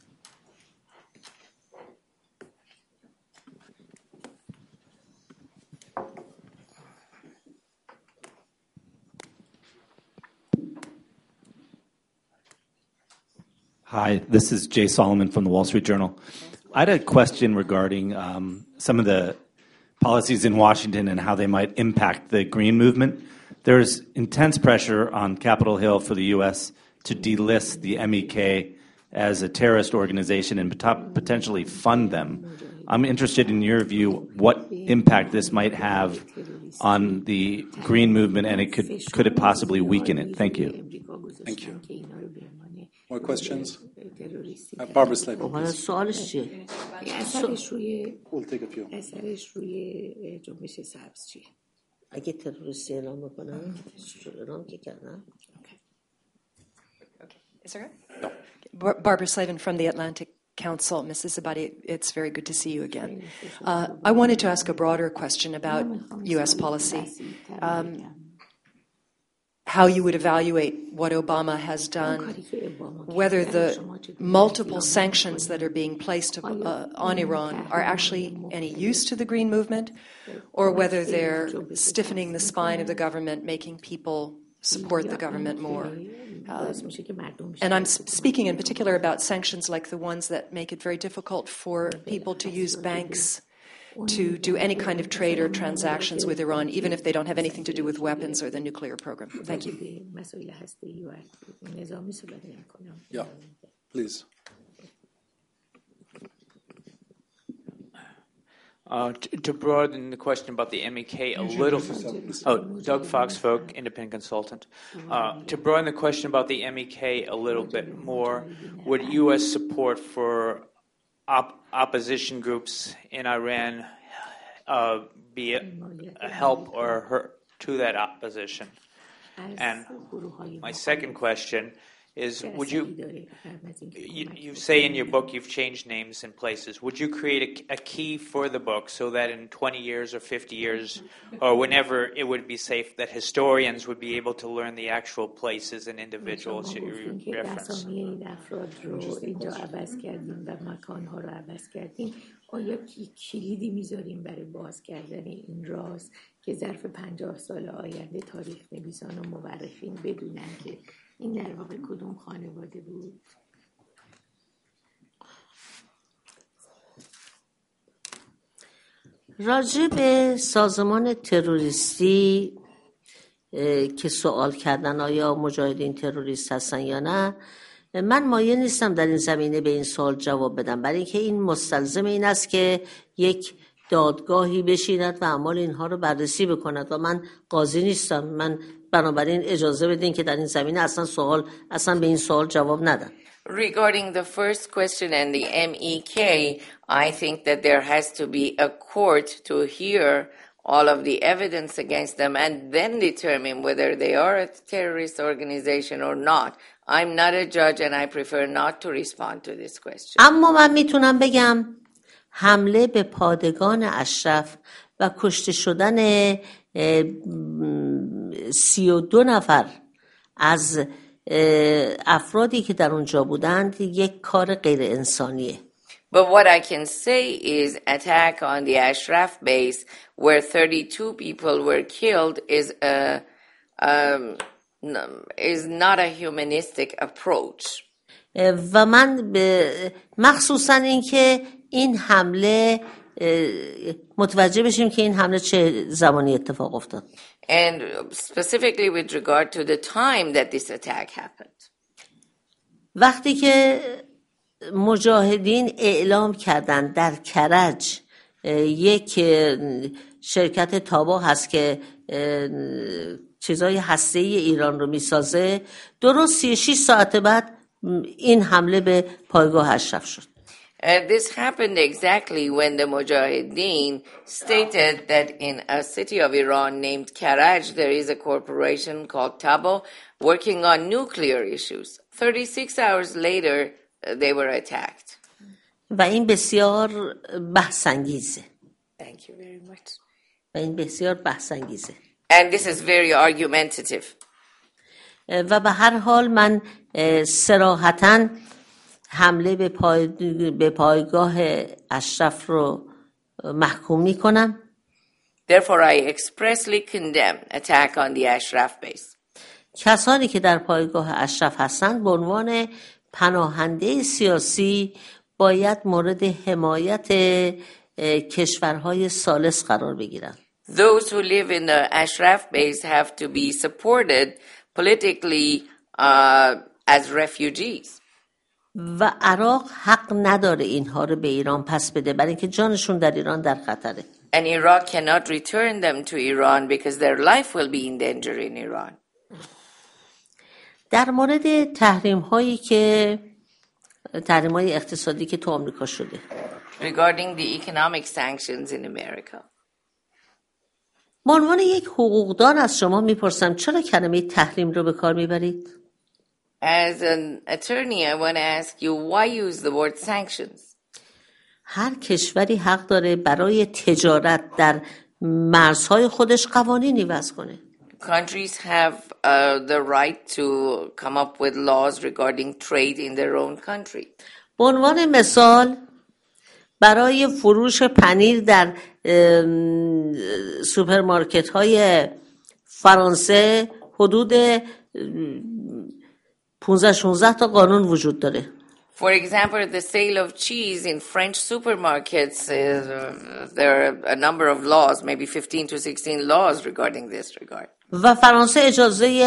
Hi, this is Jay Solomon from the Wall Street Journal. I had a question regarding um, some of the policies in Washington and how they might impact the Green movement. There's intense pressure on Capitol Hill for the U S to delist the M E K as a terrorist organization and potentially fund them. I'm interested in your view what impact this might have on the Green movement, and it could could it possibly weaken it? Thank you. Thank you. More questions? Uh, Barbara Slavin. سوالش چیه؟ اثرش روی We'll take a few. اثرش روی جنبش سبز چیه؟ اگه تروریستی اعلام بکنن، اعلام که کردن. Okay. Is there a? No. Bar- Barbara Slavin from the Atlantic Council. Missus Zabadi, it's very good to see you again. Uh, I wanted to ask a broader question about U S policy. Um, how you would evaluate what Obama has done whether the multiple sanctions that are being placed uh, on Iran are actually any use to the Green Movement, or whether they're stiffening the spine of the government, making people support the government more. Uh, and I'm speaking in particular about sanctions like the ones that make it very difficult for people to use banks to do any kind of trade or transactions with Iran, even if they don't have anything to do with weapons or the nuclear program. Thank you. Yeah, please. Uh, to, to broaden the question about the M E K a little, oh, Doug Fox-Folk, independent consultant. Uh, to broaden the question about the M E K a little bit more, would U S support for op- opposition groups in Iran uh, be a, a help or hurt to that opposition? And my second question is, would you, you, you say in your book you've changed names and places, would you create a, a key for the book so that in twenty years or fifty years or whenever it would be safe that historians would be able to learn the actual places and individuals that you reference? آیا کلیدی میذاریم برای باز کردن این راز که ظرف پنجاه سال آینده تاریخ نویسان و مورخین بدونن که این در واقع کدوم خانواده بود؟ راجع به سازمان تروریستی که سوال کردن آیا مجاهدین تروریست هستن یا نه، من مایل نیستم در این زمینه به این سوال جواب بدم، برای اینکه این مستلزم این است که یک دادگاهی بشیند و اعمال اینها رو بررسی بکند و من قاضی نیستم. من بنابراین اجازه بدین که در این زمینه اصلا سوال اصلا به این سوال جواب ندم. Regarding the first question and the M E K, I think that there has to be a court to hear all of the evidence against them and then determine whether they are a terrorist organization or not. I'm not a judge and I prefer not to respond to this question. اما من میتونم بگم حمله به پادگان اشرف و کشته شدن سی و دو نفر از افرادی که در اونجا بودند یک کار غیر انسانیه. But what I can say is attack on the Ashraf base where thirty-two people were killed is a um, is not a humanistic approach. و من مخصوصا اینکه این حمله متوجه بشیم که این حمله چه زمانی اتفاق افتاد. And specifically with regard to the time that this attack happened. وقتی که مجاهدین اعلام کردند در کرج یک شرکت تابا هست که چیزای هسته‌ای ایران رو میسازه، درست سی و شش ساعت بعد این حمله به پایگاه اشرف شد. Uh, this happened exactly when the Mujahideen stated that in a city of Iran named Karaj there is a corporation called Tabo working on nuclear issues. thirty-six hours later uh, they were attacked. و این بسیار بحث انگیزه. Thank you very much. و این بسیار بحث انگیزه. And this is very argumentative. و به هر حال من صراحتاً حمله به, پای... به پایگاه اشرف رو محکوم می کنم. Therefore I expressly condemn attack on the Ashraf base. کسانی که در پایگاه اشرف هستند به عنوان پناهنده سیاسی باید مورد حمایت کشورهای ثالث قرار بگیرند. Those who live in the Ashraf base have to be supported politically uh, as refugees. و عراق حق نداره اینها رو به ایران پس بده برای اینکه جانشون در ایران در خطره. And Iraq cannot return them to Iran because their life will be in danger in Iran. در مورد تحریم هایی که تحریم های اقتصادی که تو آمریکا شده. Regarding the economic sanctions in America. به عنوان یک حقوقدان از شما میپرسم چرا کلمه تحریم رو به کار میبرید؟ As an attorney, I want to ask you, why use the word sanctions? هر کشوری حق داره برای تجارت در مرزهای خودش قوانینی وضع کنه. countries have uh, the right to come up with laws regarding trade in their own country. به عنوان مثال برای فروش پنیر در سوپرمارکت های فرانسه حدود پانزده شانزده تا قانون وجود داره. For example, the sale of cheese in French supermarkets, uh, there are a number of laws, maybe fifteen to sixteen laws regarding this regard. و فرانسه اجازه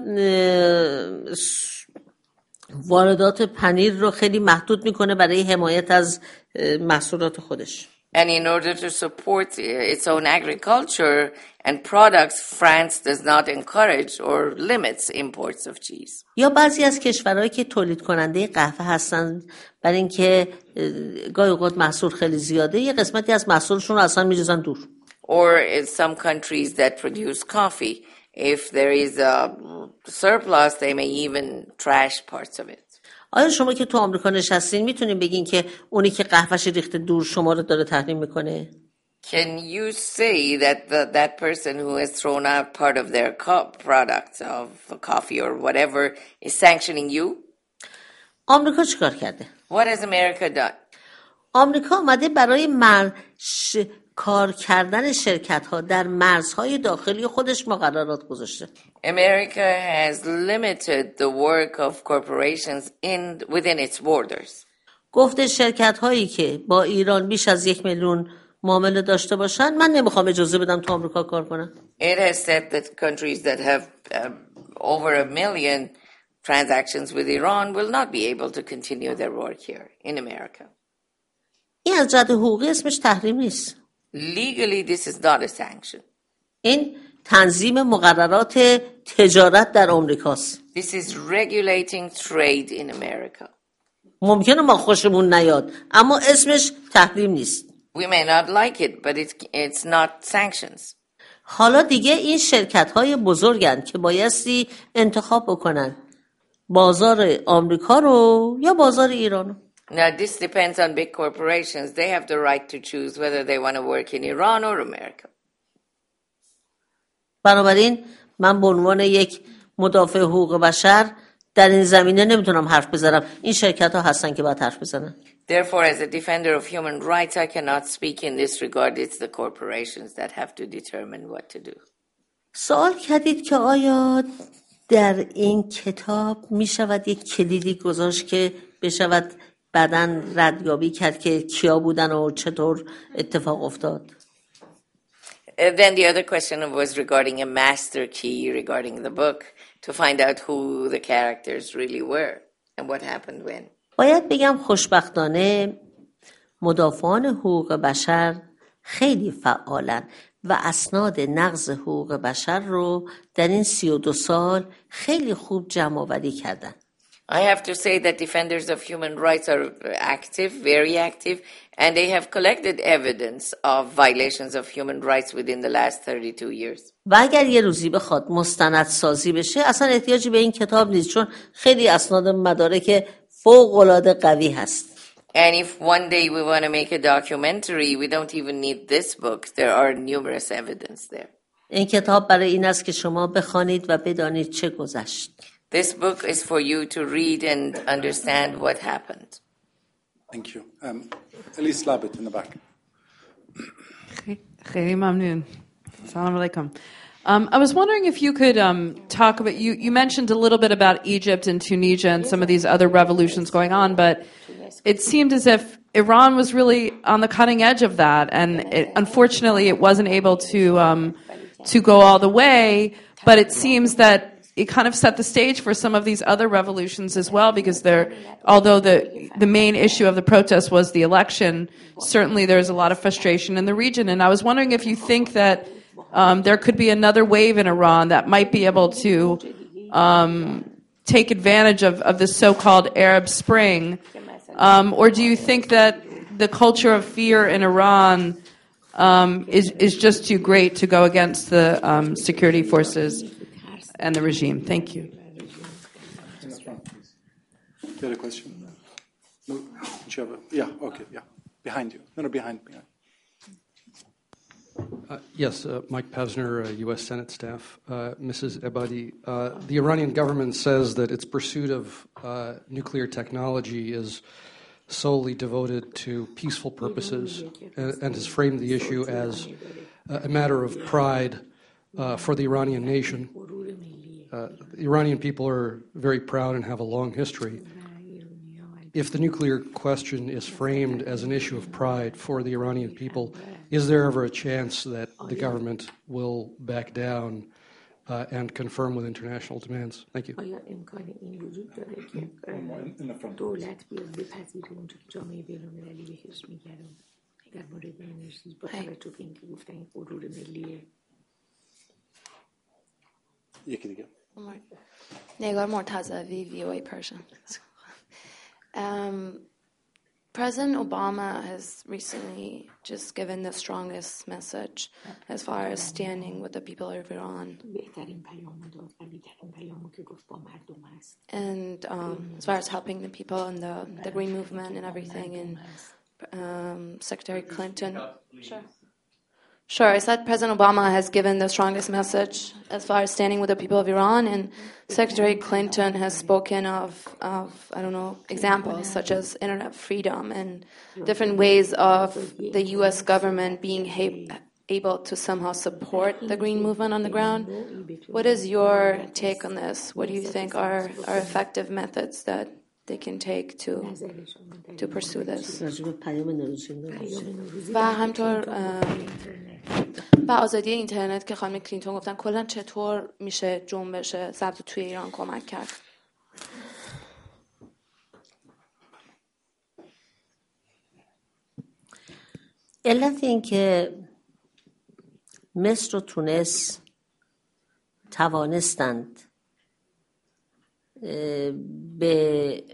واردات پنیر رو خیلی محدود میکنه برای حمایت از محصولات خودش. And in order to support its own agriculture and products, France does not encourage or limits imports of cheese. یا بعضی از کشورهایی که تولید کننده قهوه هستن برای اینکه گاهی اوقات محصول خیلی زیاده یه قسمتی از محصولشون رو اصلا می‌ریزن دور. Or in some countries that produce coffee, if there is a surplus, they may even trash parts of it. آیا شما که تو آمریکا نشستین میتونین بگین که اونی که قهوه‌اش ریخته دور شما رو داره تحریم میکنه؟ Can you say that the, that person who has thrown out part of their co- products of coffee or whatever is sanctioning you? آمریکا چیکار کرده؟ What has America done? آمریکا اومده برای مرش... کار کردن شرکت ها در مرزهای داخلی خودش مقررات گذاشته. America has limited the work of corporations in within its borders. گفته شرکت هایی که با ایران بیش از یک میلیون معامله داشته باشن من نمیخوام اجازه بدم تو آمریکا کار کنن. It has said that countries that have uh, over a million transactions with Iran will not be able to continue their work here in America. این از جهت حقوقی اسمش تحریم نیست. Legally, this is not a sanction. این تنظیم مقررات تجارت در آمریکاست. This is regulating trade in America. ممکنه ما خوشمون نیاد اما اسمش تحریم نیست. We may not like it, but it's, it's not sanctions. حالا دیگه این شرکت‌های بزرگن که بایستی انتخاب بکنن بازار آمریکا رو یا بازار ایران رو. Now, this depends on big corporations. They have the right to choose whether they want to work in Iran or America. بنابراین من به عنوان یک مدافع حقوق بشر در این زمینه نمیتونم حرف بزنم. این شرکت ها هستن که باید حرف بزنن. Therefore, as a defender of human rights, I cannot speak in this regard. It's the corporations that have to determine what to do. سوال کردید که آیا در این کتاب میشود یک کلیدی گذاشت که بشود بعداً ردیابی کرد که کیا بودن و چطور اتفاق افتاد؟ Uh, then the other question was regarding a master key regarding the book to find out who the characters really were and what happened when. باید بگم خوشبختانه مدافعان حقوق بشر خیلی فعالن و اسناد نقض حقوق بشر رو در این سی و دو سال خیلی خوب جمع آوری کردن. I have to say that defenders of human rights are active, very active, and they have collected evidence of violations of human rights within the last thirty-two years. و اگر یه روزی بخواد مستند سازی بشه اصلا احتیاجی به این کتاب نیست چون خیلی اسناد مدارک فوق العاده قوی هست. And if one day we want to make a documentary, we don't even need this book. There are numerous evidence there. این کتاب برای این است که شما بخوانید و بدانید چه گذشت. This book is for you to read and understand what happened. Thank you. Um, Elise Labit in the back. خیلی ممنون. Assalamu alaikum. Um, I was wondering if you could um, talk about, you, you mentioned a little bit about Egypt and Tunisia and some of these other revolutions going on, but it seemed as if Iran was really on the cutting edge of that, and it, unfortunately it wasn't able to um, to go all the way, but it seems that it kind of set the stage for some of these other revolutions as well, because there, although the the main issue of the protest was the election, certainly there's a lot of frustration in the region, and I was wondering if you think that Um, there could be another wave in Iran that might be able to um, take advantage of, of this so-called Arab Spring. Um, or do you think that the culture of fear in Iran um, is, is just too great to go against the um, security forces and the regime? Thank you. You had a question? No, yeah, okay, yeah. Behind you. No, no, behind, behind. Uh, yes, uh, Mike Pesner, uh, U S Senate staff. Uh, Missus Ebadi, uh, the Iranian government says that its pursuit of uh, nuclear technology is solely devoted to peaceful purposes and, and has framed the issue as uh, a matter of pride uh, for the Iranian nation. Uh, the Iranian people are very proud and have a long history. If the nuclear question is framed as an issue of pride for the Iranian people, is there ever a chance that the government will back down uh, and confirm with international demands? Thank you. آیا امکان این وجود داره که دولت بیاد بپذیره اونجا که جامعه بین‌المللی بهش میگره در مورد انرژی با توجه به اینکه گفتن این غرور ملیه؟ یکی دیگه. نگار مرتضوی وی او ای Persian. Um, President Obama has recently just given the strongest message as far as standing with the people of Iran. And um, as far as helping the people and the, the Green Movement and everything, and um, Secretary Clinton. Sure. Sure, I said President Obama has given the strongest message as far as standing with the people of Iran, and Secretary Clinton has spoken of, of I don't know, examples such as internet freedom and different ways of the U S government being ha- able to somehow support the Green Movement on the ground. What is your take on this? What do you think are, are effective methods that they can take to to pursue this? و همطور و آزادی اینترنت که خانم کلینتون گفتن کلا چطور میشه جنبش سبز توی ایران کمک کرد؟ علت این که مصر و تونس توانستند به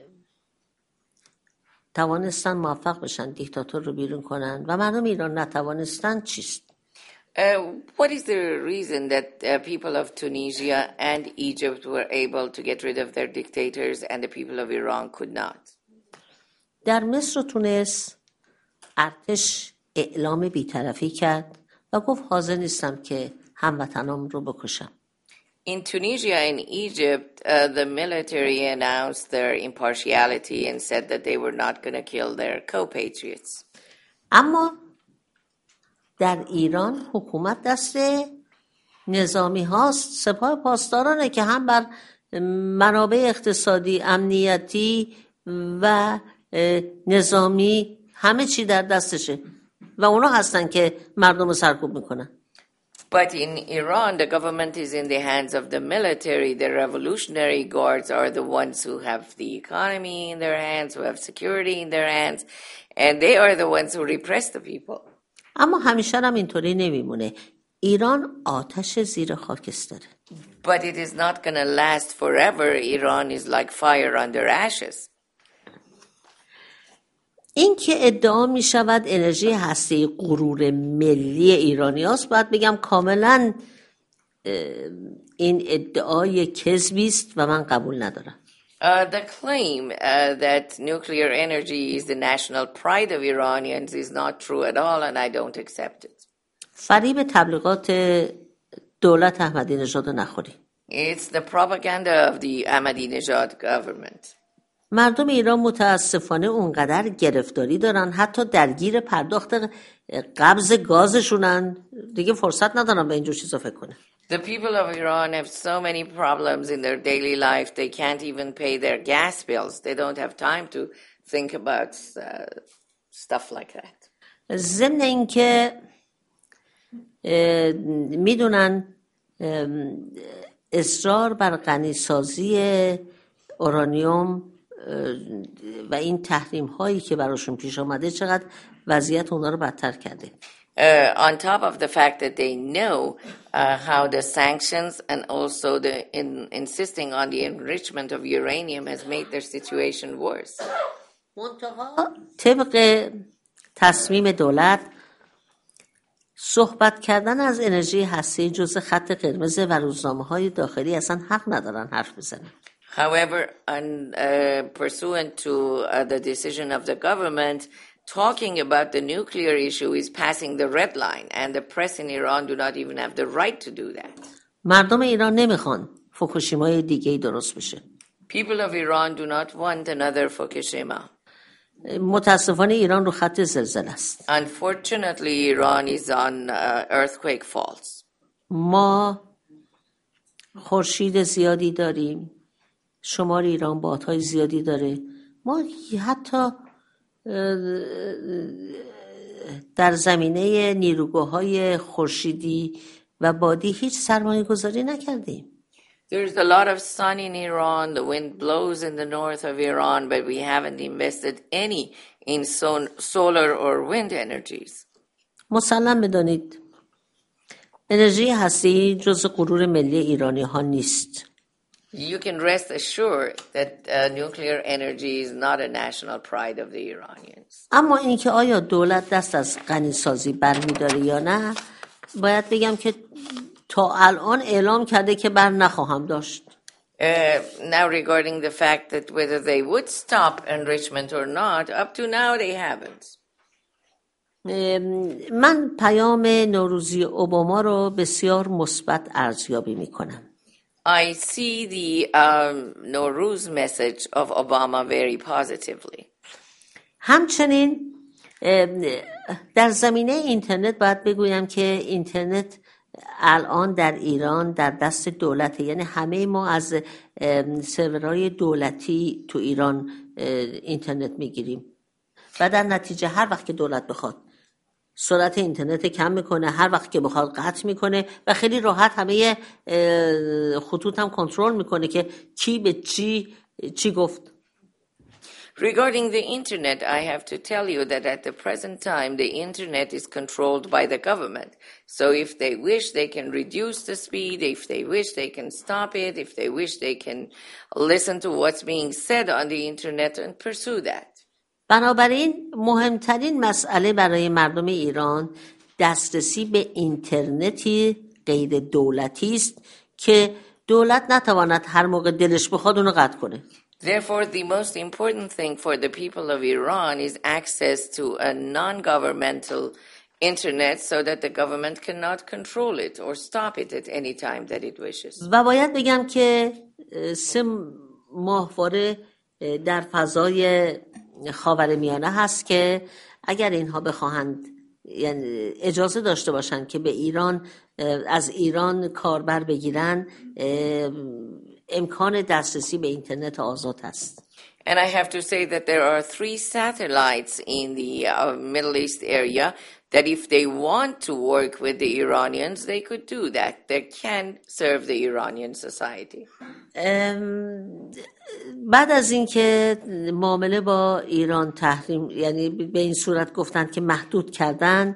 توانستن موفق بشن دیکتاتور رو بیرون کنن و مردم ایران نتوانستن چیست؟ Uh, what is the reason that uh, people of Tunisia and Egypt were able to get rid of their dictators and the people of Iran could not? در مصر و تونس ارتش اعلام بی‌طرفی کرد و گفت حاضر نیستم که هموطنام رو بکشم. In Tunisia and Egypt, uh, the military announced their impartiality and said that they were not going to kill their co-patriots. اما در ایران حکومت دست نظامی هاست، سپاه پاسدارانه که هم بر منابع اقتصادی، امنیتی و نظامی همه چی در دستشه و اونا هستن که مردم رو سرکوب میکنن. But in Iran, the government is in the hands of the military. The revolutionary guards are the ones who have the economy in their hands, who have security in their hands, and they are the ones who repress the people. اما همیشه هم اینطوری نمیمونه. ایران آتش زیر خاکستره. But it is not going to last forever. Iran is like fire under ashes. این که ادعا می شود انرژی هسته‌ای غرور ملی ایرانی هست، باید بگم کاملا این ادعای کذبی است و من قبول ندارم. Uh, the claim uh, that nuclear energy is the national pride of Iranians is not true at all, and I don't accept it. فریب تبلیغات دولت احمدی نژاد نخوری. It's the propaganda of the Ahmadinejad government. مردم ایران متاسفانه اونقدر گرفتاری دارن، حتی درگیر پرداخت قبض گازشونن، دیگه فرصت ندارن به اینجور چیزا فکر کنن. The people of Iran have so many problems in their daily life, they can't even pay their gas bills. They don't have time to think about uh, stuff like that. ضمن اینکه میدونن اصرار بر غنیسازی اورانیوم و این تحریم هایی که براشون پیش آمده چقدر وضعیت اونا رو بدتر کرده. Uh, on top of the fact that they know uh, how the sanctions and also the in, insisting on the enrichment of uranium has made their situation worse. منتها طبق تصمیم دولت صحبت کردن از انرژی هسته‌ای جزء خط قرمز و روزنامه‌های داخلی اصلا حق ندارن حرف بزنن. However, on, uh, pursuant to uh, the decision of the government, talking about the nuclear issue is passing the red line, and the press in Iran do not even have the right to do that. مردم ایران نمیخوان فوکوشیمای دیگه‌ای درست بشه. People of Iran do not want another Fukushima. متاسفانه ایران رو خط زلزله است. Unfortunately, Iran is on uh, earthquake faults. ما خورشید زیادی داریم. شمار ایران بادهای زیادی داره. ما حتی در زمینه نیروگاه‌های خورشیدی و بادی هیچ سرمایه گذاری نکردیم. There's a lot of sun in Iran, the wind blows in the north of Iran, but we haven't invested any in solar or wind energies. مسلم بدانید انرژی هستی جزء غرور ملی ایرانی ها نیست. You can rest assured that uh, nuclear energy is not a national pride of the Iranians. اما اینکه آیا دولت دست از غنیسازی برمی‌داره یا نه، باید بگم که تا الان اعلام کرده که بر نخواهم داشت. Uh, now regarding the fact that whether they would stop enrichment or not, up to now they haven't. من پیام نوروزی اوباما رو بسیار مثبت ارزیابی می‌کنم. I see the um, Nowruz message of Obama very positively. همچنین در زمینه اینترنت باید بگویم که اینترنت الان در ایران در دست دولته، یعنی همه ما از سرورهای دولتی تو ایران اینترنت میگیریم و در نتیجه هر وقت که دولت بخواد سرعت اینترنت کم میکنه، هر وقت که بخواد قطع میکنه و خیلی راحت همه خطوط هم کنترل میکنه که کی به چی چی گفت. Regarding the internet, I have to tell you that at the present time, the internet is controlled by the government. So if they wish, they can reduce the speed. If they wish, they can stop it. If they wish, they can listen to what's being said on the internet and pursue that. بنابراین مهمترین مسئله برای مردم ایران دسترسی به اینترنتی غیر دولتی است که دولت نتواند هر موقع دلش بخواد اونو قطع کنه. Therefore, the most important thing for the people of Iran is access to a non-governmental internet so that the government cannot control it or stop it at any time that it wishes. و باید بگم که سه ماهواره در فضای خاورمیانه هست که اگر اینها بخواهند یعنی اجازه داشته باشند که به ایران از ایران کاربر بگیرن، امکان دسترسی به اینترنت آزاد هست. And I have to say that there are three satellites in the uh, Middle East area that if they want to work with the Iranians, they could do that. They can serve the Iranian society. بعد از اینکه معامله با ایران تحریم، یعنی به این صورت گفتند که محدود کردن،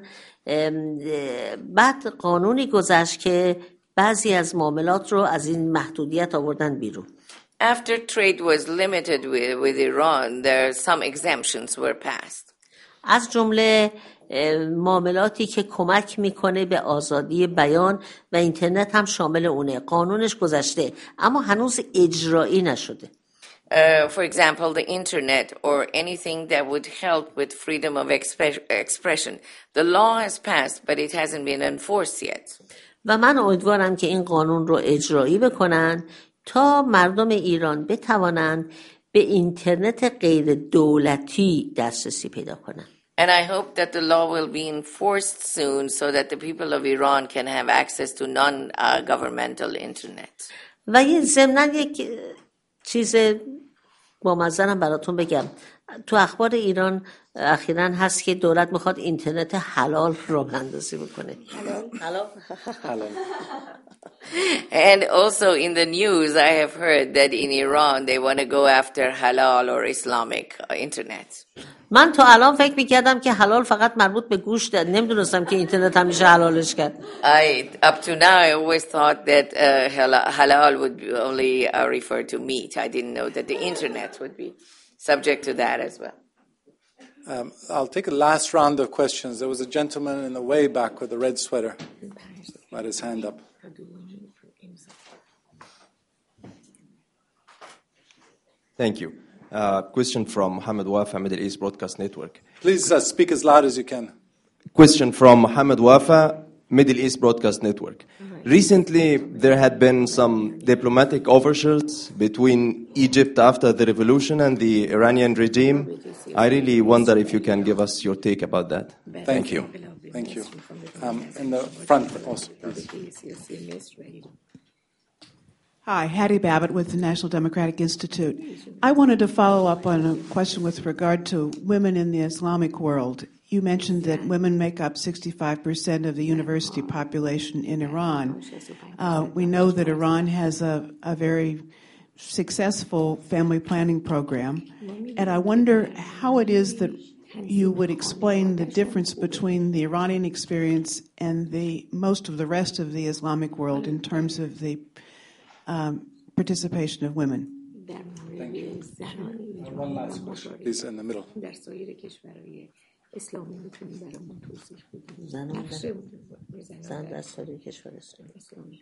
بعد قانونی گذشت که بعضی از معاملات رو از این محدودیت آوردن بیرون. After trade was limited with, with Iran, there some exemptions were passed. از جمله معاملاتی که کمک میکنه به آزادی بیان و اینترنت هم شامل اونه. قانونش گذشته اما هنوز اجرایی نشده. Uh, for example, the internet or anything that would help with freedom of exp- expression. The law has passed, but it hasn't been enforced yet. و من امیدوارم که این قانون رو اجرایی بکنن تا مردم ایران بتوانند به اینترنت غیر دولتی دسترسی پیدا کنند. And I hope that the law will be enforced soon so that the people of Iran can have access to non-governmental internet. و یه ضمناً یک چیز با مزنم براتون بگم. تو اخبار ایران اخیراً هست که دولت میخواد اینترنت حلال رو بندازی بکنه. حلال؟ حلال. And also in the news, I have heard that in Iran they want to go after halal or Islamic internet. من تا الان فکر میکردم که حلال فقط مربوط به گوشت، نمیدونستم که اینترنت هم میشه حلالش کرد. I up to now I always thought that uh, halal would be only uh, refer to meat. I didn't know that the internet would be subject to that as well. Um, I'll take a last round of questions. There was a gentleman in the way back with a red sweater. Had his hand up. Thank you. Uh, question from Mohammed Wafa, Middle East Broadcast Network. Please uh, speak as loud as you can. Question from Mohammed Wafa, Middle East Broadcast Network. Recently, there had been some diplomatic overtures between Egypt after the revolution and the Iranian regime. I really wonder if you can give us your take about that. Thank, Thank you. you. Thank you. Um, in the front also, please. Hi, Hattie Babbitt with the National Democratic Institute. I wanted to follow up on a question with regard to women in the Islamic world. You mentioned that women make up sixty-five percent of the university population in Iran. Uh, we know that Iran has a, a very successful family planning program, and I wonder how it is that you would explain the difference between the Iranian experience and the most of the rest of the Islamic world in terms of the um, participation of women. Thank you. And one last question, please, in the middle. اسلامی میتونی برامون توضیح بدید زن در سایر کشور اسلامی.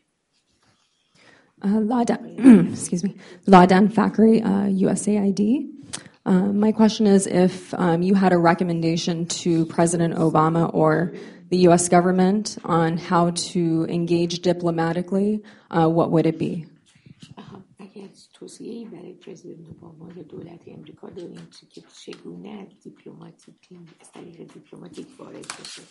Ladan, excuse me, Ladan Fakhri, uh, U S A I D. Uh, my question is, if um, you had a recommendation to President Obama or the U S government on how to engage diplomatically, uh, what would it be? توصیه‌ای برای پرزیدنت اوباما یا دولت امریکا داریم که چگونه دیپلماتیکی از طریق دیپلماتیک وارد بشه.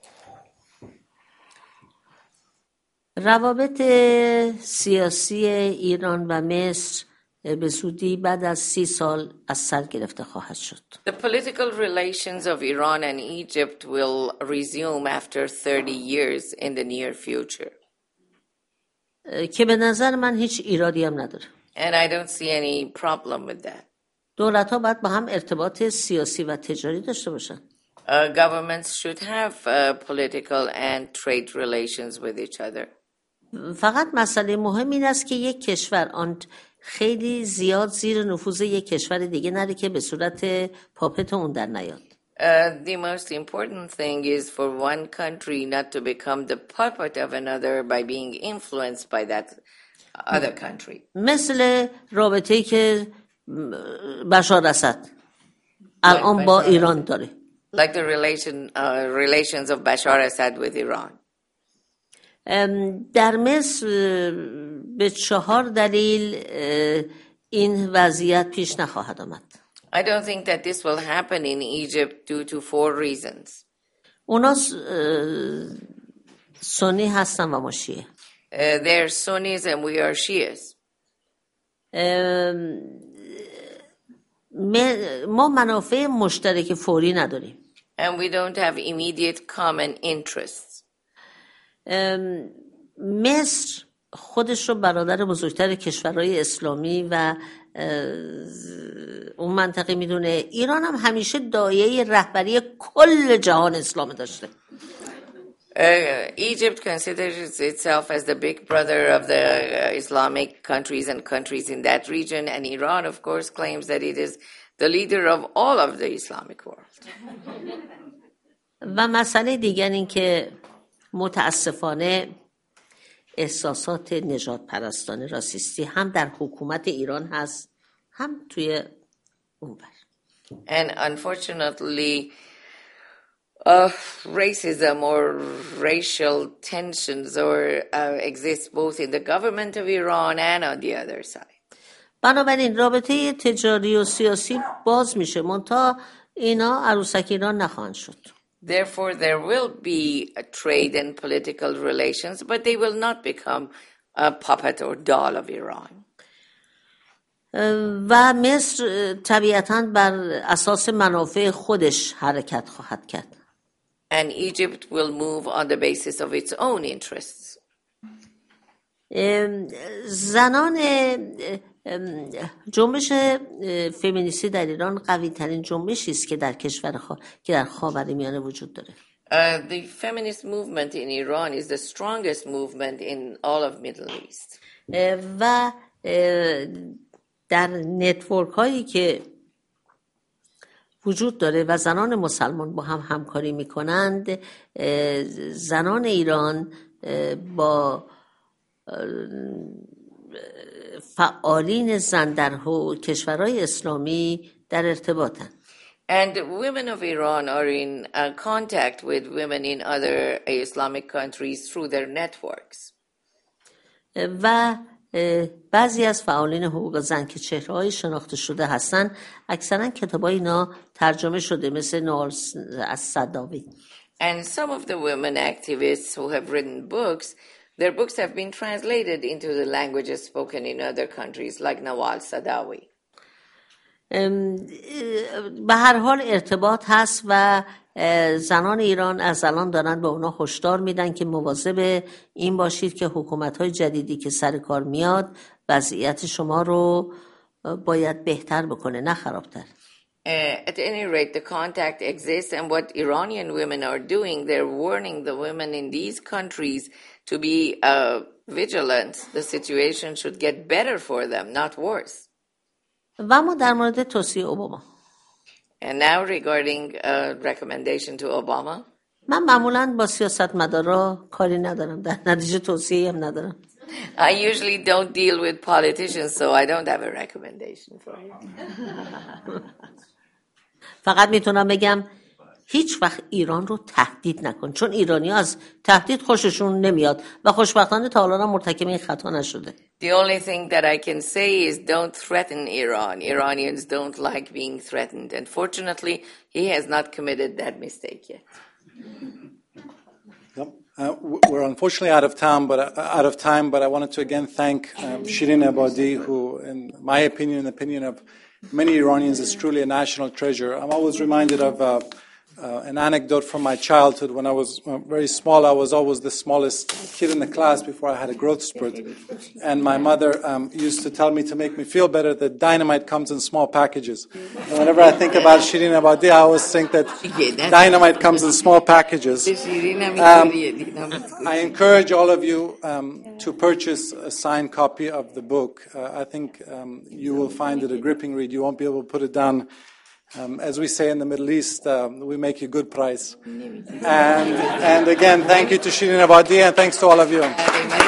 روابط سیاسی ایران و مصر به زودی بعد از سی سال از سر گرفته خواهد شد. The political relations of Iran and Egypt will resume after thirty years in the near future. که به نظر من هیچ ایرادی هم نداره. And I don't see any problem with that. دولت‌ها باید با هم ارتباط سیاسی و تجاری داشته باشن. Uh, governments should have uh, political and trade relations with each other. فقط مسئله مهم این است که یک کشور آن خیلی زیاد زیر نفوذ یک کشور دیگه نره که به صورت پاپت اون در نیاد. Uh, the most important thing is for one country not to become the puppet of another by being influenced by that other country. مثل رابطه‌ای که بشار اسد الان با ایران داره. Like the relation uh, relations of Bashar Assad with Iran. در مصر به چهار دلیل این وضعیت پیش نخواهد آمد. I don't think that this will happen in Egypt due to four reasons. اونا سنی هستن و ما شیعه. Uh, they're Sunnis and we are Shias. ما منافع مشترک فوری نداریم. And we don't have immediate common interests. مصر خودش رو برادر بزرگتر کشورهای اسلامی و اون منطقه میدونه. ایران هم همیشه دایه رهبری کل جهان اسلام داشته. Uh, Egypt considers itself as the big brother of the uh, Islamic countries and countries in that region, and Iran, of course, claims that it is the leader of all of the Islamic world. و مسئله دیگر این که متاسفانه احساسات نژاد پرستانه راسیستی هم در حکومت ایران هست هم توی اون بر. And unfortunately, uh, racism or racial tensions or uh, exist both in the government of Iran and on the other side. بنابراین رابطه تجاری و سیاسی باز میشه منتها اینا عروسک ایران نخواهند شد. Therefore, there will be a trade and political relations, but they will not become a puppet or doll of Iran. و مصر طبیعتاً بر اساس منافع خودش حرکت خواهد کرد. And Egypt will move on the basis of its own interests. زنان جنبش فمینیستی در ایران قوی ترین جنبشی است که در کشور خا... که در خاورمیانه وجود داره. Uh, the feminist movement in Iran is the strongest movement in all of Middle East. و در نتورک هایی که وجود داره و زنان مسلمان با هم همکاری میکنند، زنان ایران با فعالین زن در کشورهای اسلامی در ارتباطن. And women of Iran are in uh, contact with women in other Islamic countries through their networks. و بعضی از فعالین حقوق زن که چهره‌های شناخته شده هستن اکثرا کتابای اینا ترجمه شده مثل نوال از صداوی. And some of the women activists who have written books, their books have been translated into the languages spoken in other countries like Nawal Sadawi. به هر حال ارتباط هست و زنان ایران از الان دارن به اونا هشدار میدن که مواظب این باشید که حکومت‌های جدیدی که سر کار میاد وضعیت شما رو باید بهتر بکنه نه خرابتر. Uh, at any rate, the contact exists, and what Iranian women are doing, they're warning the women in these countries to be uh, vigilant. The situation should get better for them, not worse. و ما در مورد توصیه اوباما. And now regarding a recommendation to Obama. من معمولاً با سیاستمدارا کاری ندارم، در نتیجه توصیه‌ای هم ندارم. I usually don't deal with politicians, so I don't have a recommendation for you. فقط میتونم بگم هیچ وقت ایران رو تهدید نکن، چون ایرانی از تهدید خوششون نمیاد و خوشبختانه تا حالا مرتکب این خطا نشده. The only thing that I can say is don't threaten Iran. Iranians don't like being threatened, and fortunately, he has not committed that mistake yet. Uh, we're unfortunately out of time, but uh, out of time. But I wanted to again thank um, Shirin Ebadi, who, in my opinion, in the opinion of many Iranians, is truly a national treasure. I'm always reminded of uh, uh, an anecdote from my childhood. When I was uh, very small, I was always the smallest kid in the class before I had a growth spurt. And my mother um, used to tell me to make me feel better that dynamite comes in small packages. And whenever I think about Shirin Ebadi, I always think that dynamite comes in small packages. Um, I encourage all of you um, to purchase a signed copy of the book. Uh, I think um, you will find it a gripping read. You won't be able to put it down. Um, as we say in the Middle East, um, we make you good price. And, and again, thank you to Shirin Ebadi and thanks to all of you.